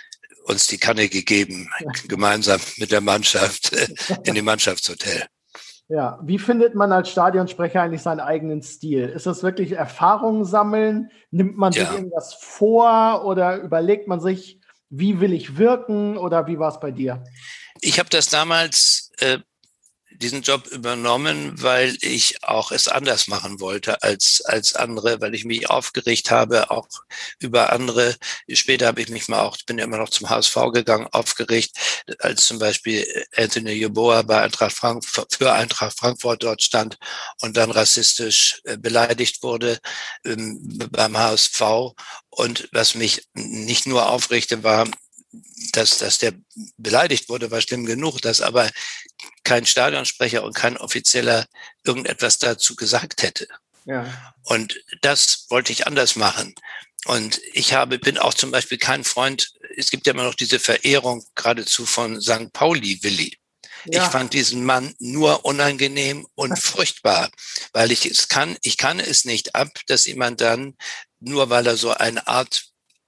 uns die Kanne gegeben, gemeinsam mit der Mannschaft in dem Mannschaftshotel. Ja, wie findet man als Stadionsprecher eigentlich seinen eigenen Stil? Ist das wirklich Erfahrung sammeln? Nimmt man sich ja. irgendwas vor oder überlegt man sich, wie will ich wirken oder wie war es bei dir? Ich habe das damals äh, diesen Job übernommen, weil ich auch es anders machen wollte als als andere, weil ich mich aufgeregt habe, auch über andere. Später habe ich mich mal auch, ich bin ja immer noch zum H S V gegangen, aufgeregt, als zum Beispiel Anthony Yeboah bei Eintracht Frankfurt, für Eintracht Frankfurt dort stand und dann rassistisch beleidigt wurde ähm, beim H S V. Und was mich nicht nur aufregte, war, dass, dass der beleidigt wurde, war schlimm genug, dass aber kein Stadionsprecher und kein Offizieller irgendetwas dazu gesagt hätte. Ja. Und das wollte ich anders machen. Und ich habe, bin auch zum Beispiel kein Freund, es gibt ja immer noch diese Verehrung geradezu von Sankt Pauli-Willi. Ja. Ich fand diesen Mann nur unangenehm und furchtbar, weil ich es kann, ich kann es nicht ab, dass jemand dann, nur weil er so eine Art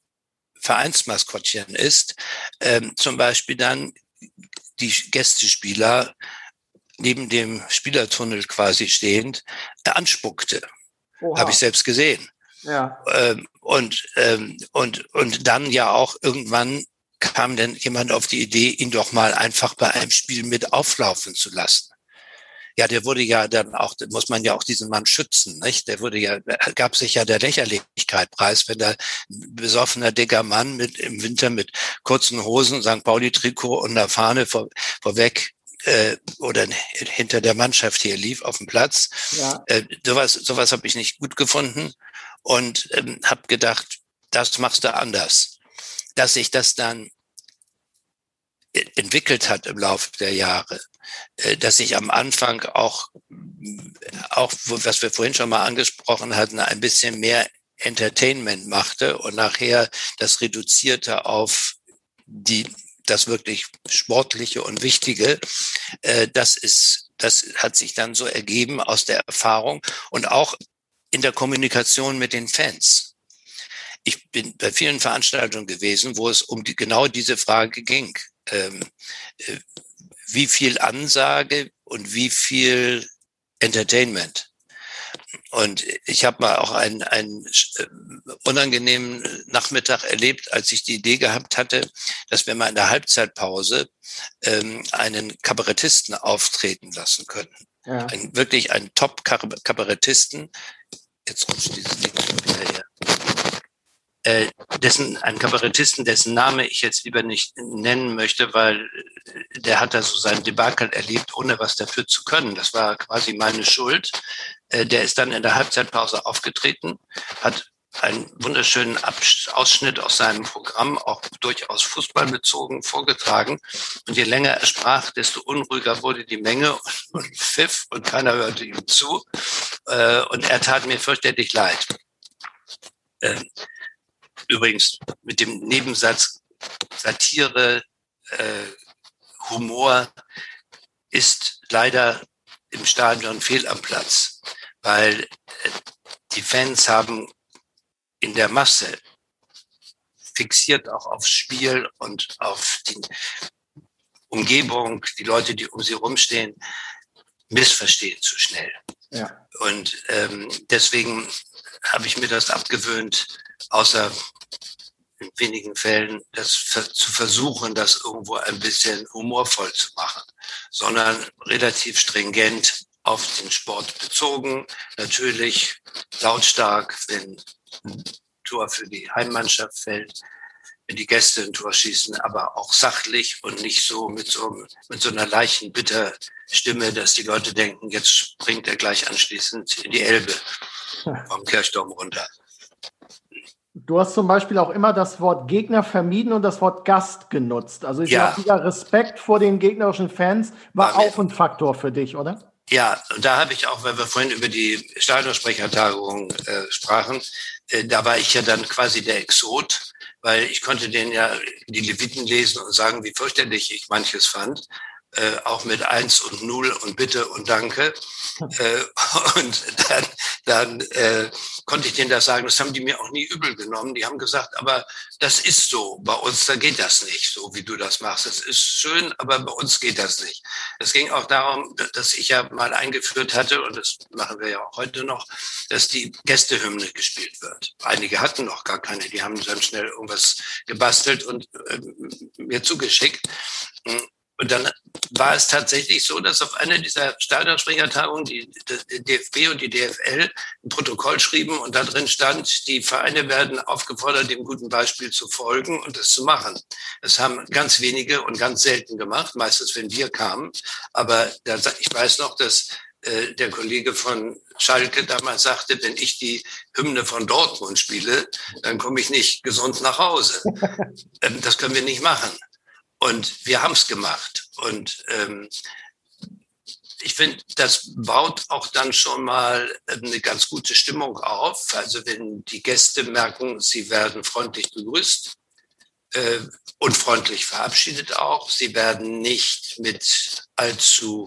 Vereinsmaskottchen ist, ähm, zum Beispiel dann die Gästespieler neben dem Spielertunnel quasi stehend äh, anspuckte. Habe ich selbst gesehen. Ja. Ähm, und, ähm, und, und dann ja auch irgendwann kam dann jemand auf die Idee, ihn doch mal einfach bei einem Spiel mit auflaufen zu lassen. Ja, der wurde ja dann auch, muss man ja auch diesen Mann schützen, nicht? Der wurde ja, gab sich ja der Lächerlichkeit preis, wenn da ein besoffener, dicker Mann mit, im Winter mit kurzen Hosen, Sankt Pauli-Trikot und einer Fahne vor, vorweg, äh, oder hinter der Mannschaft hier lief auf dem Platz. Ja. Äh, sowas, sowas habe ich nicht gut gefunden und ähm, habe gedacht, das machst du anders. Dass sich das dann entwickelt hat im Laufe der Jahre, dass ich am Anfang auch, auch, was wir vorhin schon mal angesprochen hatten, ein bisschen mehr Entertainment machte und nachher das reduzierte auf die, das wirklich Sportliche und Wichtige. Das ist, das hat sich dann so ergeben aus der Erfahrung und auch in der Kommunikation mit den Fans. Ich bin bei vielen Veranstaltungen gewesen, wo es um die, genau diese Frage ging. Ähm, äh, wie viel Ansage und wie viel Entertainment. Und ich habe mal auch einen, einen äh, unangenehmen Nachmittag erlebt, als ich die Idee gehabt hatte, dass wir mal in der Halbzeitpause ähm, einen Kabarettisten auftreten lassen können. Ja. Ein, wirklich einen Top-Kabarettisten. Jetzt rutscht dieses Ding wieder her. Äh, dessen, einen Kabarettisten, dessen Name ich jetzt lieber nicht nennen möchte, weil der hat da so seinen Debakel erlebt, ohne was dafür zu können. Das war quasi meine Schuld. Äh, der ist dann in der Halbzeitpause aufgetreten, hat einen wunderschönen Ausschnitt aus seinem Programm, auch durchaus fußballbezogen, vorgetragen. Und je länger er sprach, desto unruhiger wurde die Menge und pfiff und keiner hörte ihm zu. Und er tat mir fürchterlich leid. Übrigens mit dem Nebensatz Satire, äh, Humor ist leider im Stadion fehl am Platz, weil äh, die Fans haben in der Masse fixiert auch aufs Spiel und auf die Umgebung, die Leute, die um sie rumstehen, missverstehen zu schnell. Ja. Und ähm, deswegen habe ich mir das abgewöhnt, außer in wenigen Fällen das zu versuchen, das irgendwo ein bisschen humorvoll zu machen, sondern relativ stringent auf den Sport bezogen. Natürlich lautstark, wenn ein Tor für die Heimmannschaft fällt, wenn die Gäste ein Tor schießen, aber auch sachlich und nicht so mit so, mit so einer leichten Bitterstimme, dass die Leute denken, jetzt springt er gleich anschließend in die Elbe vom Kirchturm runter. Du hast zum Beispiel auch immer das Wort Gegner vermieden und das Wort Gast genutzt. Also ja. Dieser Respekt vor den gegnerischen Fans war, war auch ein Faktor für dich, oder? Ja, und da habe ich auch, weil wir vorhin über die Stadionsprechertagung äh, sprachen, äh, da war ich ja dann quasi der Exot, weil ich konnte denen ja die Leviten lesen und sagen, wie fürchterlich ich manches fand. Äh, auch mit eins und null und bitte und danke. Äh, und dann, dann äh, konnte ich denen das sagen. Das haben die mir auch nie übel genommen. Die haben gesagt, aber das ist so. Bei uns, da geht das nicht, so wie du das machst. Das ist schön, aber bei uns geht das nicht. Es ging auch darum, dass ich ja mal eingeführt hatte, und das machen wir ja auch heute noch, dass die Gästehymne gespielt wird. Einige hatten noch gar keine. Die haben dann schnell irgendwas gebastelt und äh, mir zugeschickt. Und dann war es tatsächlich so, dass auf einer dieser Stadionsprechertagungen die, die D F B und die D F L ein Protokoll schrieben und da drin stand, die Vereine werden aufgefordert, dem guten Beispiel zu folgen und es zu machen. Das haben ganz wenige und ganz selten gemacht, meistens wenn wir kamen. Aber da, ich weiß noch, dass äh, der Kollege von Schalke damals sagte, wenn ich die Hymne von Dortmund spiele, dann komme ich nicht gesund nach Hause. Ähm, das können wir nicht machen. Und wir haben es gemacht. Und ähm, ich finde, das baut auch dann schon mal eine ganz gute Stimmung auf. Also wenn die Gäste merken, sie werden freundlich begrüßt äh, und freundlich verabschiedet auch. Sie werden nicht mit allzu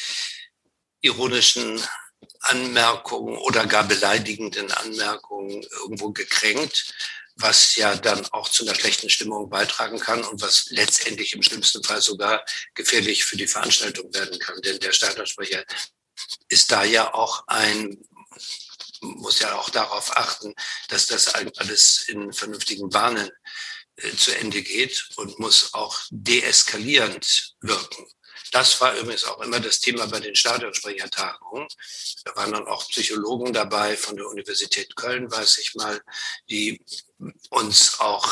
ironischen Anmerkungen oder gar beleidigenden Anmerkungen irgendwo gekränkt, was ja dann auch zu einer schlechten Stimmung beitragen kann und was letztendlich im schlimmsten Fall sogar gefährlich für die Veranstaltung werden kann. Denn der Stadionsprecher ist da ja auch ein, muss ja auch darauf achten, dass das alles in vernünftigen Bahnen äh, zu Ende geht und muss auch deeskalierend wirken. Das war übrigens auch immer das Thema bei den Stadionsprechertagungen. Da waren dann auch Psychologen dabei von der Universität Köln, weiß ich mal, die uns auch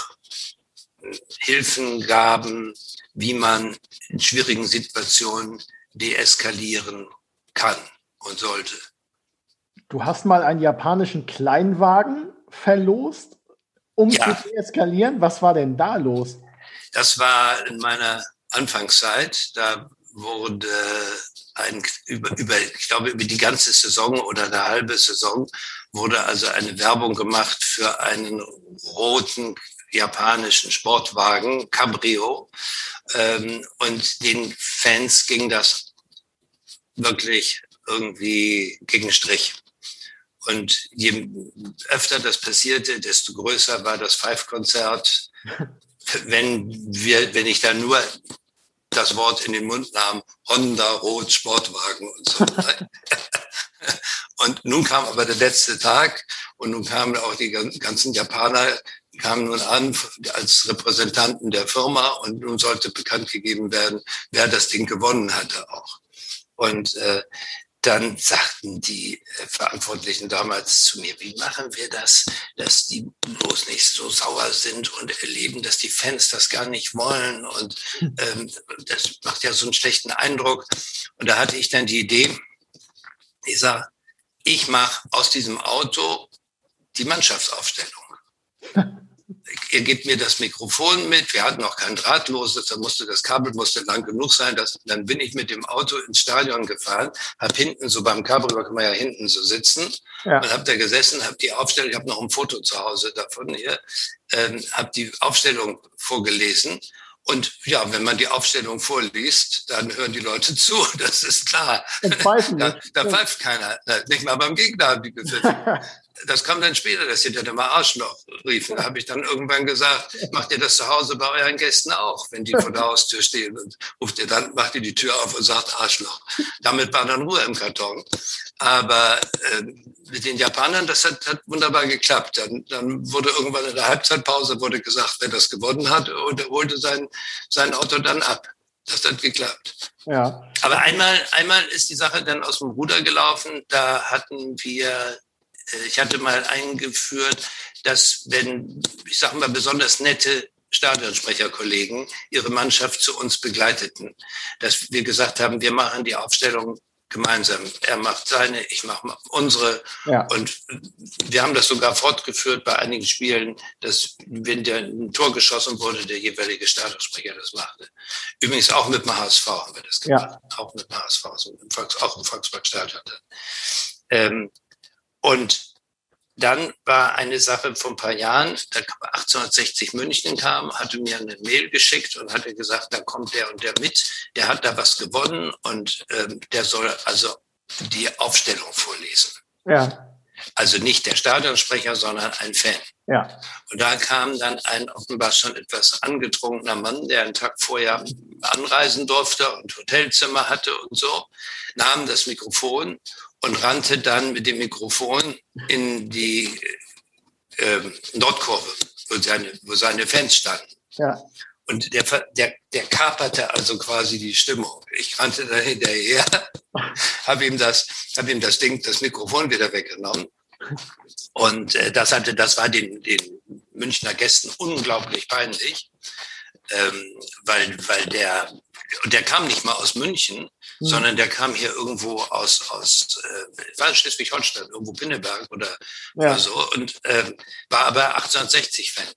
Hilfen gaben, wie man in schwierigen Situationen deeskalieren kann und sollte. Du hast mal einen japanischen Kleinwagen verlost, um ja. zu deeskalieren. Was war denn da los? Das war in meiner Anfangszeit. Da wurde ein, über, über, ich glaube, über die ganze Saison oder eine halbe Saison wurde also eine Werbung gemacht für einen roten japanischen Sportwagen, Cabrio. Ähm, und den Fans ging das wirklich irgendwie gegen Strich. Und je öfter das passierte, desto größer war das Five-Konzert. Wenn wir, wenn ich da nur das Wort in den Mund nahm, Honda, Rot, Sportwagen und so weiter. Und nun kam aber der letzte Tag und nun kamen auch die ganzen Japaner, kamen nun an als Repräsentanten der Firma und nun sollte bekannt gegeben werden, wer das Ding gewonnen hatte auch. Und äh, dann sagten die Verantwortlichen damals zu mir, wie machen wir das, dass die bloß nicht so sauer sind und erleben, dass die Fans das gar nicht wollen und ähm, das macht ja so einen schlechten Eindruck. Und da hatte ich dann die Idee, ich sage, ich mache aus diesem Auto die Mannschaftsaufstellung. Ihr gebt mir das Mikrofon mit, wir hatten noch kein drahtloses, da musste das Kabel musste lang genug sein. Das, dann bin ich mit dem Auto ins Stadion gefahren, habe hinten, so beim Cabrio kann man ja hinten so sitzen, ja. Und habe da gesessen, habe die Aufstellung, ich habe noch ein Foto zu Hause davon hier, ähm, habe die Aufstellung vorgelesen. Und ja, wenn man die Aufstellung vorliest, dann hören die Leute zu, das ist klar. Da, da pfeift keiner, nicht mal beim Gegner haben die gepfiffen. Das kam dann später, dass sie dann immer Arschloch riefen. Da habe ich dann irgendwann gesagt, macht ihr das zu Hause bei euren Gästen auch, wenn die vor der Haustür stehen und ruft ihr dann, macht ihr die Tür auf und sagt Arschloch. Damit war dann Ruhe im Karton. Aber äh, mit den Japanern, das hat, hat wunderbar geklappt. Dann, dann wurde irgendwann in der Halbzeitpause wurde gesagt, wer das gewonnen hat, und er holte sein, sein Auto dann ab. Das hat geklappt. Ja. Aber einmal, einmal ist die Sache dann aus dem Ruder gelaufen. Da hatten wir Ich hatte mal eingeführt, dass wenn, ich sage mal, besonders nette Stadionsprecherkollegen ihre Mannschaft zu uns begleiteten, dass wir gesagt haben, wir machen die Aufstellung gemeinsam. Er macht seine, ich mache unsere. Ja. Und wir haben das sogar fortgeführt bei einigen Spielen, dass, wenn der ein Tor geschossen wurde, der jeweilige Stadionsprecher das machte. Übrigens auch mit dem H S V haben wir das gemacht. Ja. Auch mit dem H S V, also im Volks, auch im Volksparkstadion. Ähm, Und dann war eine Sache vor ein paar Jahren, da achtzehnhundertsechzig München kam, hatte mir eine Mail geschickt und hatte gesagt, da kommt der und der mit, der hat da was gewonnen und ähm, der soll also die Aufstellung vorlesen. Ja. Also nicht der Stadionsprecher, sondern ein Fan. Ja. Und da kam dann ein offenbar schon etwas angetrunkener Mann, der einen Tag vorher anreisen durfte und Hotelzimmer hatte und so, nahm das Mikrofon und rannte dann mit dem Mikrofon in die äh, Nordkurve, wo seine, wo seine Fans standen. Ja. Und der, der, der kaperte also quasi die Stimmung. Ich rannte da hinterher, habe ihm das, habe ihm das Ding, das Mikrofon wieder weggenommen. Und äh, das hatte, das war den, den Münchner Gästen unglaublich peinlich, ähm, weil, weil der, der kam nicht mal aus München, Mhm. sondern der kam hier irgendwo aus, aus äh, war Schleswig-Holstein, irgendwo Pinneberg oder, ja. oder so, und ähm, war aber achtzehnhundertsechzig-Fan.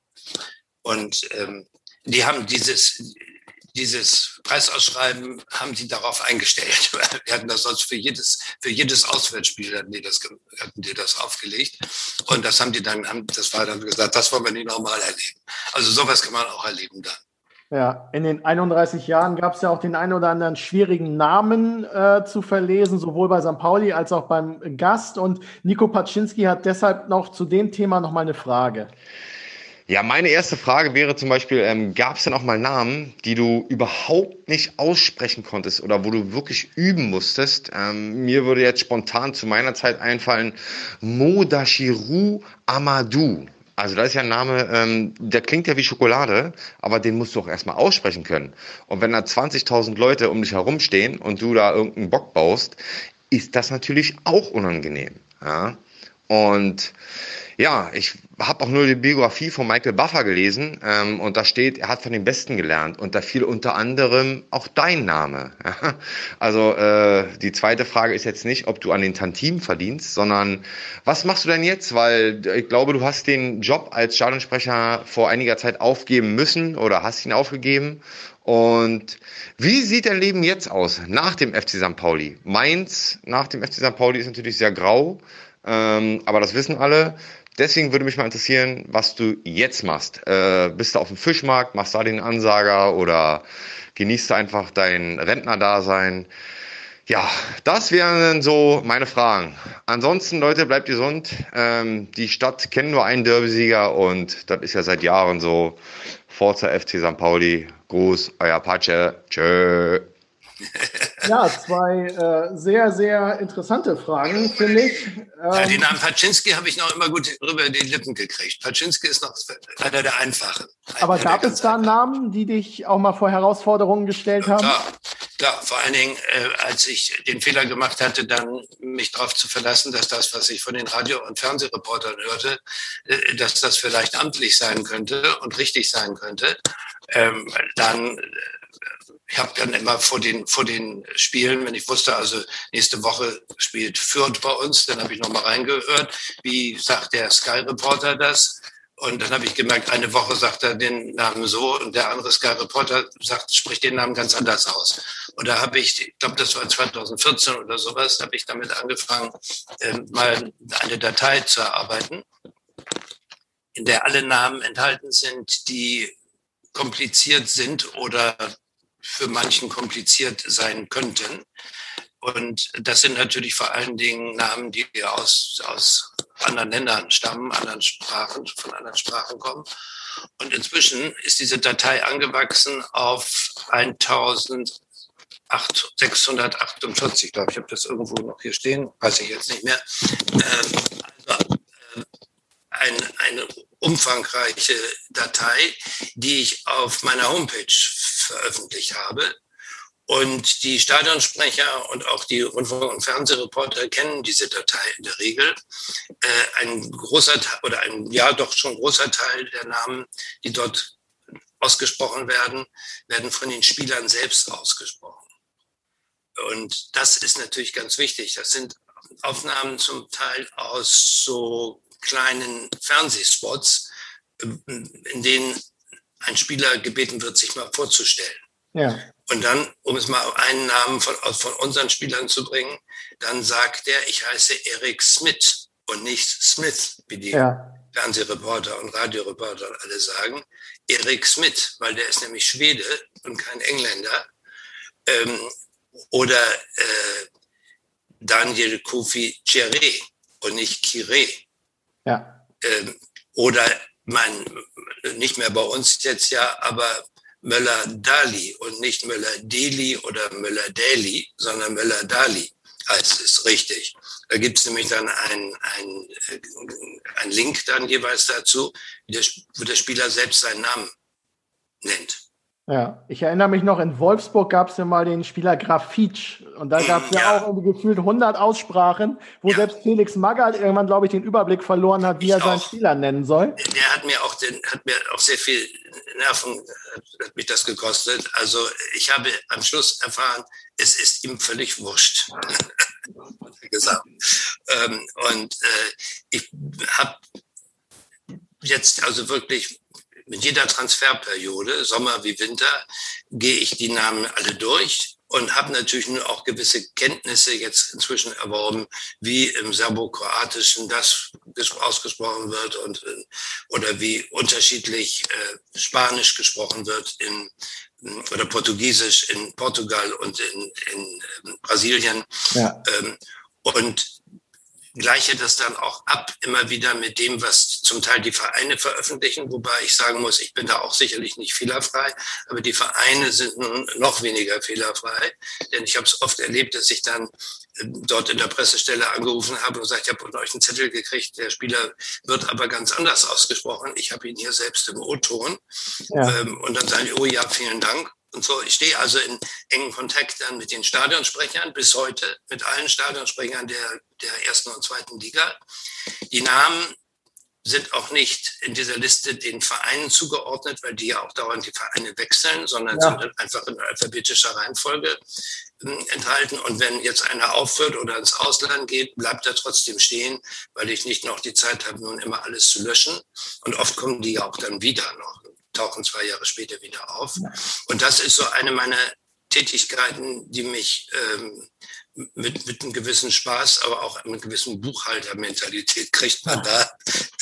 Und ähm, die haben dieses, dieses Preisausschreiben haben die darauf eingestellt. Wir hatten das sonst für jedes, für jedes Auswärtsspiel hatten die das, hatten die das aufgelegt. Und das haben die dann, haben, das war dann gesagt, das wollen wir nicht nochmal erleben. Also sowas kann man auch erleben dann. Ja, in den einunddreißig Jahren gab es ja auch den einen oder anderen schwierigen Namen äh, zu verlesen, sowohl bei Sankt Pauli als auch beim Gast. Und Nico Paczynski hat deshalb noch zu dem Thema noch mal eine Frage. Ja, meine erste Frage wäre zum Beispiel, ähm, gab es denn auch mal Namen, die du überhaupt nicht aussprechen konntest oder wo du wirklich üben musstest? Ähm, mir würde jetzt spontan zu meiner Zeit einfallen, Mudashiru Amadou. Also da ist ja ein Name, ähm, der klingt ja wie Schokolade, aber den musst du auch erstmal aussprechen können. Und wenn da zwanzigtausend Leute um dich herumstehen und du da irgendeinen Bock baust, ist das natürlich auch unangenehm. Ja? Und ja, ich habe auch nur die Biografie von Michael Buffer gelesen ähm, und da steht, er hat von den Besten gelernt und da fiel unter anderem auch dein Name. Ja? Also äh, die zweite Frage ist jetzt nicht, ob du an den Tantimen verdienst, sondern was machst du denn jetzt? Weil ich glaube, du hast den Job als Stadionsprecher vor einiger Zeit aufgeben müssen oder hast ihn aufgegeben. Und wie sieht dein Leben jetzt aus nach dem F C Sankt Pauli? Mainz nach dem F C Sankt Pauli ist natürlich sehr grau, ähm, aber das wissen alle. Deswegen würde mich mal interessieren, was du jetzt machst. Äh, bist du auf dem Fischmarkt, machst da den Ansager oder genießt du einfach dein Rentnerdasein? Ja, das wären so meine Fragen. Ansonsten, Leute, bleibt gesund. Ähm, die Stadt kennt nur einen Derbysieger und das ist ja seit Jahren so. Forza F C Sankt Pauli. Gruß, euer Patsche. Tschö. Ja, zwei äh, sehr, sehr interessante Fragen, finde ich. Ähm, ja, den Namen Paczynski habe ich noch immer gut über die Lippen gekriegt. Paczynski ist noch einer der einfachen. Aber gab es da Namen, die dich auch mal vor Herausforderungen gestellt haben? Klar, klar. Vor allen Dingen, äh, als ich den Fehler gemacht hatte, dann mich darauf zu verlassen, dass das, was ich von den Radio- und Fernsehreportern hörte, äh, dass das vielleicht amtlich sein könnte und richtig sein könnte, ähm, dann ich habe dann immer vor den, vor den Spielen, wenn ich wusste, also nächste Woche spielt Fürth bei uns, dann habe ich nochmal reingehört, wie sagt der Sky-Reporter das? Und dann habe ich gemerkt, eine Woche sagt er den Namen so und der andere Sky-Reporter sagt, spricht den Namen ganz anders aus. Und da habe ich, ich glaube, das war zwanzig vierzehn oder sowas, habe ich damit angefangen, äh, mal eine Datei zu erarbeiten, in der alle Namen enthalten sind, die kompliziert sind oder für manchen kompliziert sein könnten. Und das sind natürlich vor allen Dingen Namen, die aus, aus anderen Ländern stammen, anderen Sprachen, von anderen Sprachen kommen. Und inzwischen ist diese Datei angewachsen auf eintausendsechshundertachtundvierzig, glaube ich. Ich habe das irgendwo noch hier stehen, weiß ich jetzt nicht mehr. Ähm, also, äh, ein, eine umfangreiche Datei, die ich auf meiner Homepage veröffentlicht habe. Und die Stadionsprecher und auch die Rundfunk- und Fernsehreporter kennen diese Datei in der Regel. Äh, ein großer Teil oder ein ja doch schon großer Teil der Namen, die dort ausgesprochen werden, werden von den Spielern selbst ausgesprochen. Und das ist natürlich ganz wichtig. Das sind Aufnahmen zum Teil aus so kleinen Fernsehspots, in denen ein Spieler gebeten wird, sich mal vorzustellen. Ja. Und dann, um es mal einen Namen von, von unseren Spielern zu bringen, dann sagt er, ich heiße Erik Smith und nicht Smith, wie die ja. Fernsehreporter und Radioreporter alle sagen. Erik Smith, weil der ist nämlich Schwede und kein Engländer. Ähm, oder äh, Daniel Kofi Cheré und nicht Kiré. Ja. Ähm, oder mein, nicht mehr bei uns jetzt ja, aber Möller-Dali und nicht Möller-Deli oder Möller-Deli, sondern Möller-Dali heißt es richtig. Da gibt es nämlich dann einen ein Link dann jeweils dazu, wo der Spieler selbst seinen Namen nennt. Ja, ich erinnere mich noch, in Wolfsburg gab es ja mal den Spieler Grafitsch und da gab es ja, ja auch irgendwie gefühlt hundert Aussprachen, wo ja. selbst Felix Magath irgendwann, glaube ich, den Überblick verloren hat, wie ich er seinen auch. Spieler nennen soll. Der hat mir auch den, hat mir auch sehr viel Nerven, hat mich das gekostet. Also ich habe am Schluss erfahren, es ist ihm völlig wurscht, hat er gesagt. Ähm, und äh, ich habe jetzt also wirklich mit jeder Transferperiode, Sommer wie Winter, gehe ich die Namen alle durch und habe natürlich nur auch gewisse Kenntnisse jetzt inzwischen erworben, wie im Serbokroatischen das ausgesprochen wird und oder wie unterschiedlich äh, Spanisch gesprochen wird in oder Portugiesisch in Portugal und in, in, in Brasilien. Ja. Ähm, und gleiche das dann auch ab, immer wieder mit dem, was zum Teil die Vereine veröffentlichen, wobei ich sagen muss, ich bin da auch sicherlich nicht fehlerfrei, aber die Vereine sind nun noch weniger fehlerfrei, denn ich habe es oft erlebt, dass ich dann dort in der Pressestelle angerufen habe und gesagt, ich habe von euch einen Zettel gekriegt, der Spieler wird aber ganz anders ausgesprochen, ich habe ihn hier selbst im O-Ton. Ja. Und dann sagen die, oh ja, vielen Dank. Und so, ich stehe also in engen Kontakt dann mit den Stadionsprechern bis heute, mit allen Stadionsprechern der, der ersten und zweiten Liga. Die Namen sind auch nicht in dieser Liste den Vereinen zugeordnet, weil die ja auch dauernd die Vereine wechseln, sondern ja. sind einfach in alphabetischer Reihenfolge äh, enthalten. Und wenn jetzt einer aufhört oder ins Ausland geht, bleibt er trotzdem stehen, weil ich nicht noch die Zeit habe, nun immer alles zu löschen. Und oft kommen die ja auch dann wieder noch. Tauchen zwei Jahre später wieder auf. Und das ist so eine meiner Tätigkeiten, die mich ähm, mit, mit einem gewissen Spaß, aber auch mit einer gewissen Buchhaltermentalität kriegt man da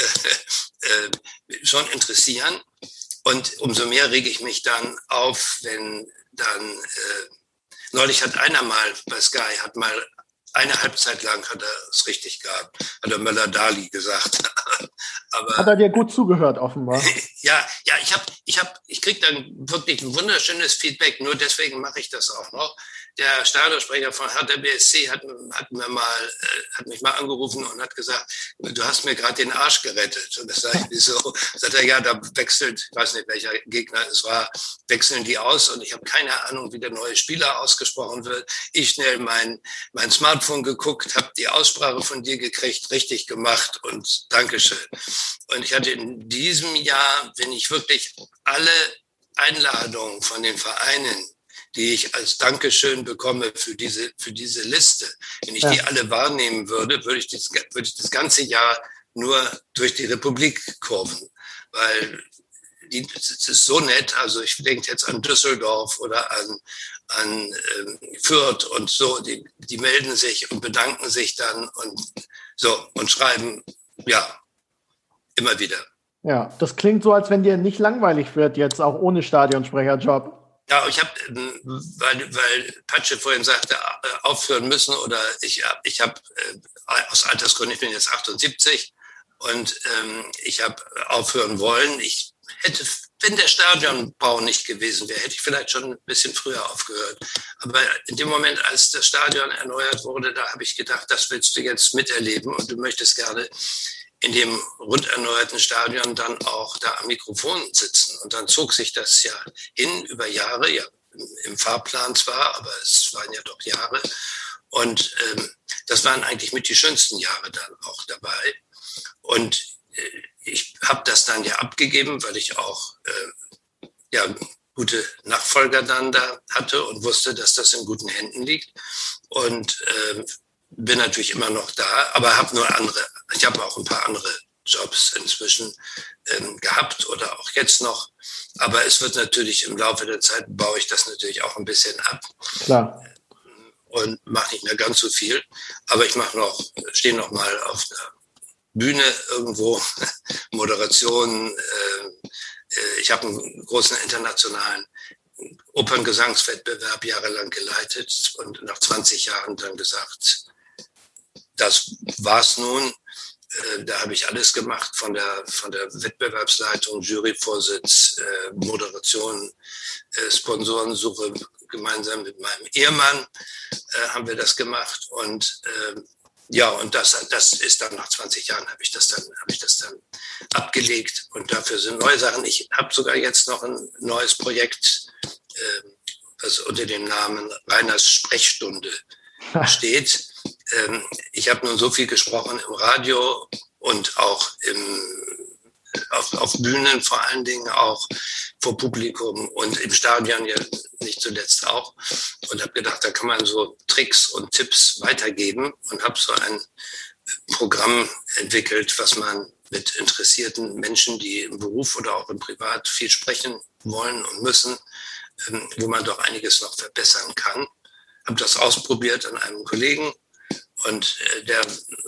äh, äh, schon interessieren. Und umso mehr rege ich mich dann auf, wenn dann, äh, neulich hat einer mal bei Sky, hat mal eine Halbzeit lang hat er es richtig gehabt, hat er Möller-Dali gesagt. Aber, hat er dir gut zugehört, offenbar? Ja, ja, ich habe, ich habe, ich kriege dann wirklich ein wunderschönes Feedback. Nur deswegen mache ich das auch noch. Der Stadionsprecher von Hertha B S C hat, hat mir mal, äh, hat mich mal angerufen und hat gesagt, du hast mir gerade den Arsch gerettet. Und das sage ich, wieso? Sagt er, ja, da wechselt, ich weiß nicht, welcher Gegner es war, wechseln die aus und ich habe keine Ahnung, wie der neue Spieler ausgesprochen wird. Ich schnell mein, mein Smartphone geguckt, habe die Aussprache von dir gekriegt, richtig gemacht und Dankeschön. Und ich hatte in diesem Jahr, wenn ich wirklich alle Einladungen von den Vereinen, die ich als Dankeschön bekomme für diese, für diese Liste. Wenn ich ja. die alle wahrnehmen würde, würde ich das, würde ich das ganze Jahr nur durch die Republik kurven, weil die, das ist so nett. Also ich denke jetzt an Düsseldorf oder an, an äh, Fürth und so, die, die melden sich und bedanken sich dann und so und schreiben, ja, immer wieder. Ja, das klingt so, als wenn dir nicht langweilig wird jetzt, auch ohne Stadionsprecherjob. Ja, ich habe, weil, weil Patsche vorhin sagte, aufhören müssen oder ich habe, ich hab, aus Altersgründen, ich bin jetzt achtundsiebzig und ähm, ich habe aufhören wollen. Ich hätte, wenn der Stadionbau nicht gewesen wäre, hätte ich vielleicht schon ein bisschen früher aufgehört. Aber in dem Moment, als das Stadion erneuert wurde, da habe ich gedacht, das willst du jetzt miterleben und du möchtest gerne in dem rund erneuerten Stadion dann auch da am Mikrofon sitzen. Und dann zog sich das ja hin über Jahre, ja im Fahrplan zwar, aber es waren ja doch Jahre. Und ähm, das waren eigentlich mit die schönsten Jahre dann auch dabei. Und äh, ich habe das dann ja abgegeben, weil ich auch äh, ja gute Nachfolger dann da hatte und wusste, dass das in guten Händen liegt. Und äh, bin natürlich immer noch da, aber habe nur andere. Ich habe auch ein paar andere Jobs inzwischen ähm, gehabt oder auch jetzt noch. Aber es wird natürlich im Laufe der Zeit, baue ich das natürlich auch ein bisschen ab. Klar. Und mache nicht mehr ganz so viel. Aber ich mache noch, stehe noch mal auf einer Bühne irgendwo, Moderation. Äh, ich habe einen großen internationalen Operngesangswettbewerb jahrelang geleitet und nach zwanzig Jahren dann gesagt, das war's nun. Äh, da habe ich alles gemacht, von der, von der Wettbewerbsleitung, Juryvorsitz, äh, Moderation, äh, Sponsorensuche. Gemeinsam mit meinem Ehemann äh, haben wir das gemacht. Und äh, ja, und das, das ist dann nach zwanzig Jahren habe ich das dann, habe ich das dann abgelegt. Und dafür sind neue Sachen. Ich habe sogar jetzt noch ein neues Projekt, äh, das unter dem Namen Rainers Sprechstunde steht. Ähm, ich habe nun so viel gesprochen im Radio und auch im, auf, auf Bühnen vor allen Dingen auch vor Publikum und im Stadion ja nicht zuletzt auch. Und habe gedacht, da kann man so Tricks und Tipps weitergeben und habe so ein Programm entwickelt, was man mit interessierten Menschen, die im Beruf oder auch im Privat viel sprechen wollen und müssen, ähm, wo man doch einiges noch verbessern kann. Habe das ausprobiert an einem Kollegen und äh, der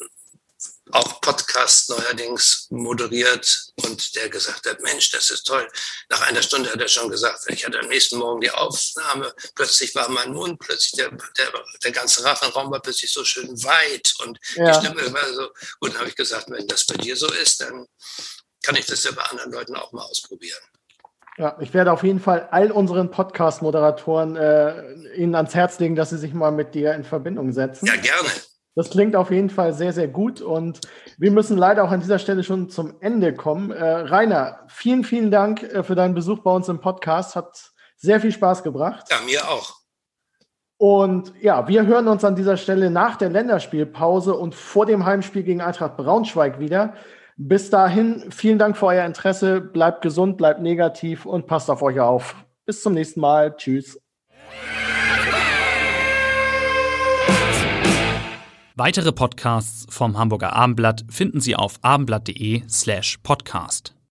auch Podcast neuerdings moderiert und der gesagt hat, Mensch, das ist toll. Nach einer Stunde hat er schon gesagt, ich hatte am nächsten Morgen die Aufnahme, plötzlich war mein Mund, plötzlich der, der, der ganze Rachenraum war plötzlich so schön weit und ja. Die Stimme war so. Und dann habe ich gesagt, wenn das bei dir so ist, dann kann ich das ja bei anderen Leuten auch mal ausprobieren. Ja, ich werde auf jeden Fall all unseren Podcast-Moderatoren äh, Ihnen ans Herz legen, dass sie sich mal mit dir in Verbindung setzen. Ja, gerne. Das klingt auf jeden Fall sehr, sehr gut und wir müssen leider auch an dieser Stelle schon zum Ende kommen. Äh, Rainer, vielen, vielen Dank äh, für deinen Besuch bei uns im Podcast. Hat sehr viel Spaß gebracht. Ja, mir auch. Und ja, wir hören uns an dieser Stelle nach der Länderspielpause und vor dem Heimspiel gegen Eintracht Braunschweig wieder. Bis dahin, vielen Dank für euer Interesse. Bleibt gesund, bleibt negativ und passt auf euch auf. Bis zum nächsten Mal. Tschüss. Weitere Podcasts vom Hamburger Abendblatt finden Sie auf abendblatt.de slash podcast.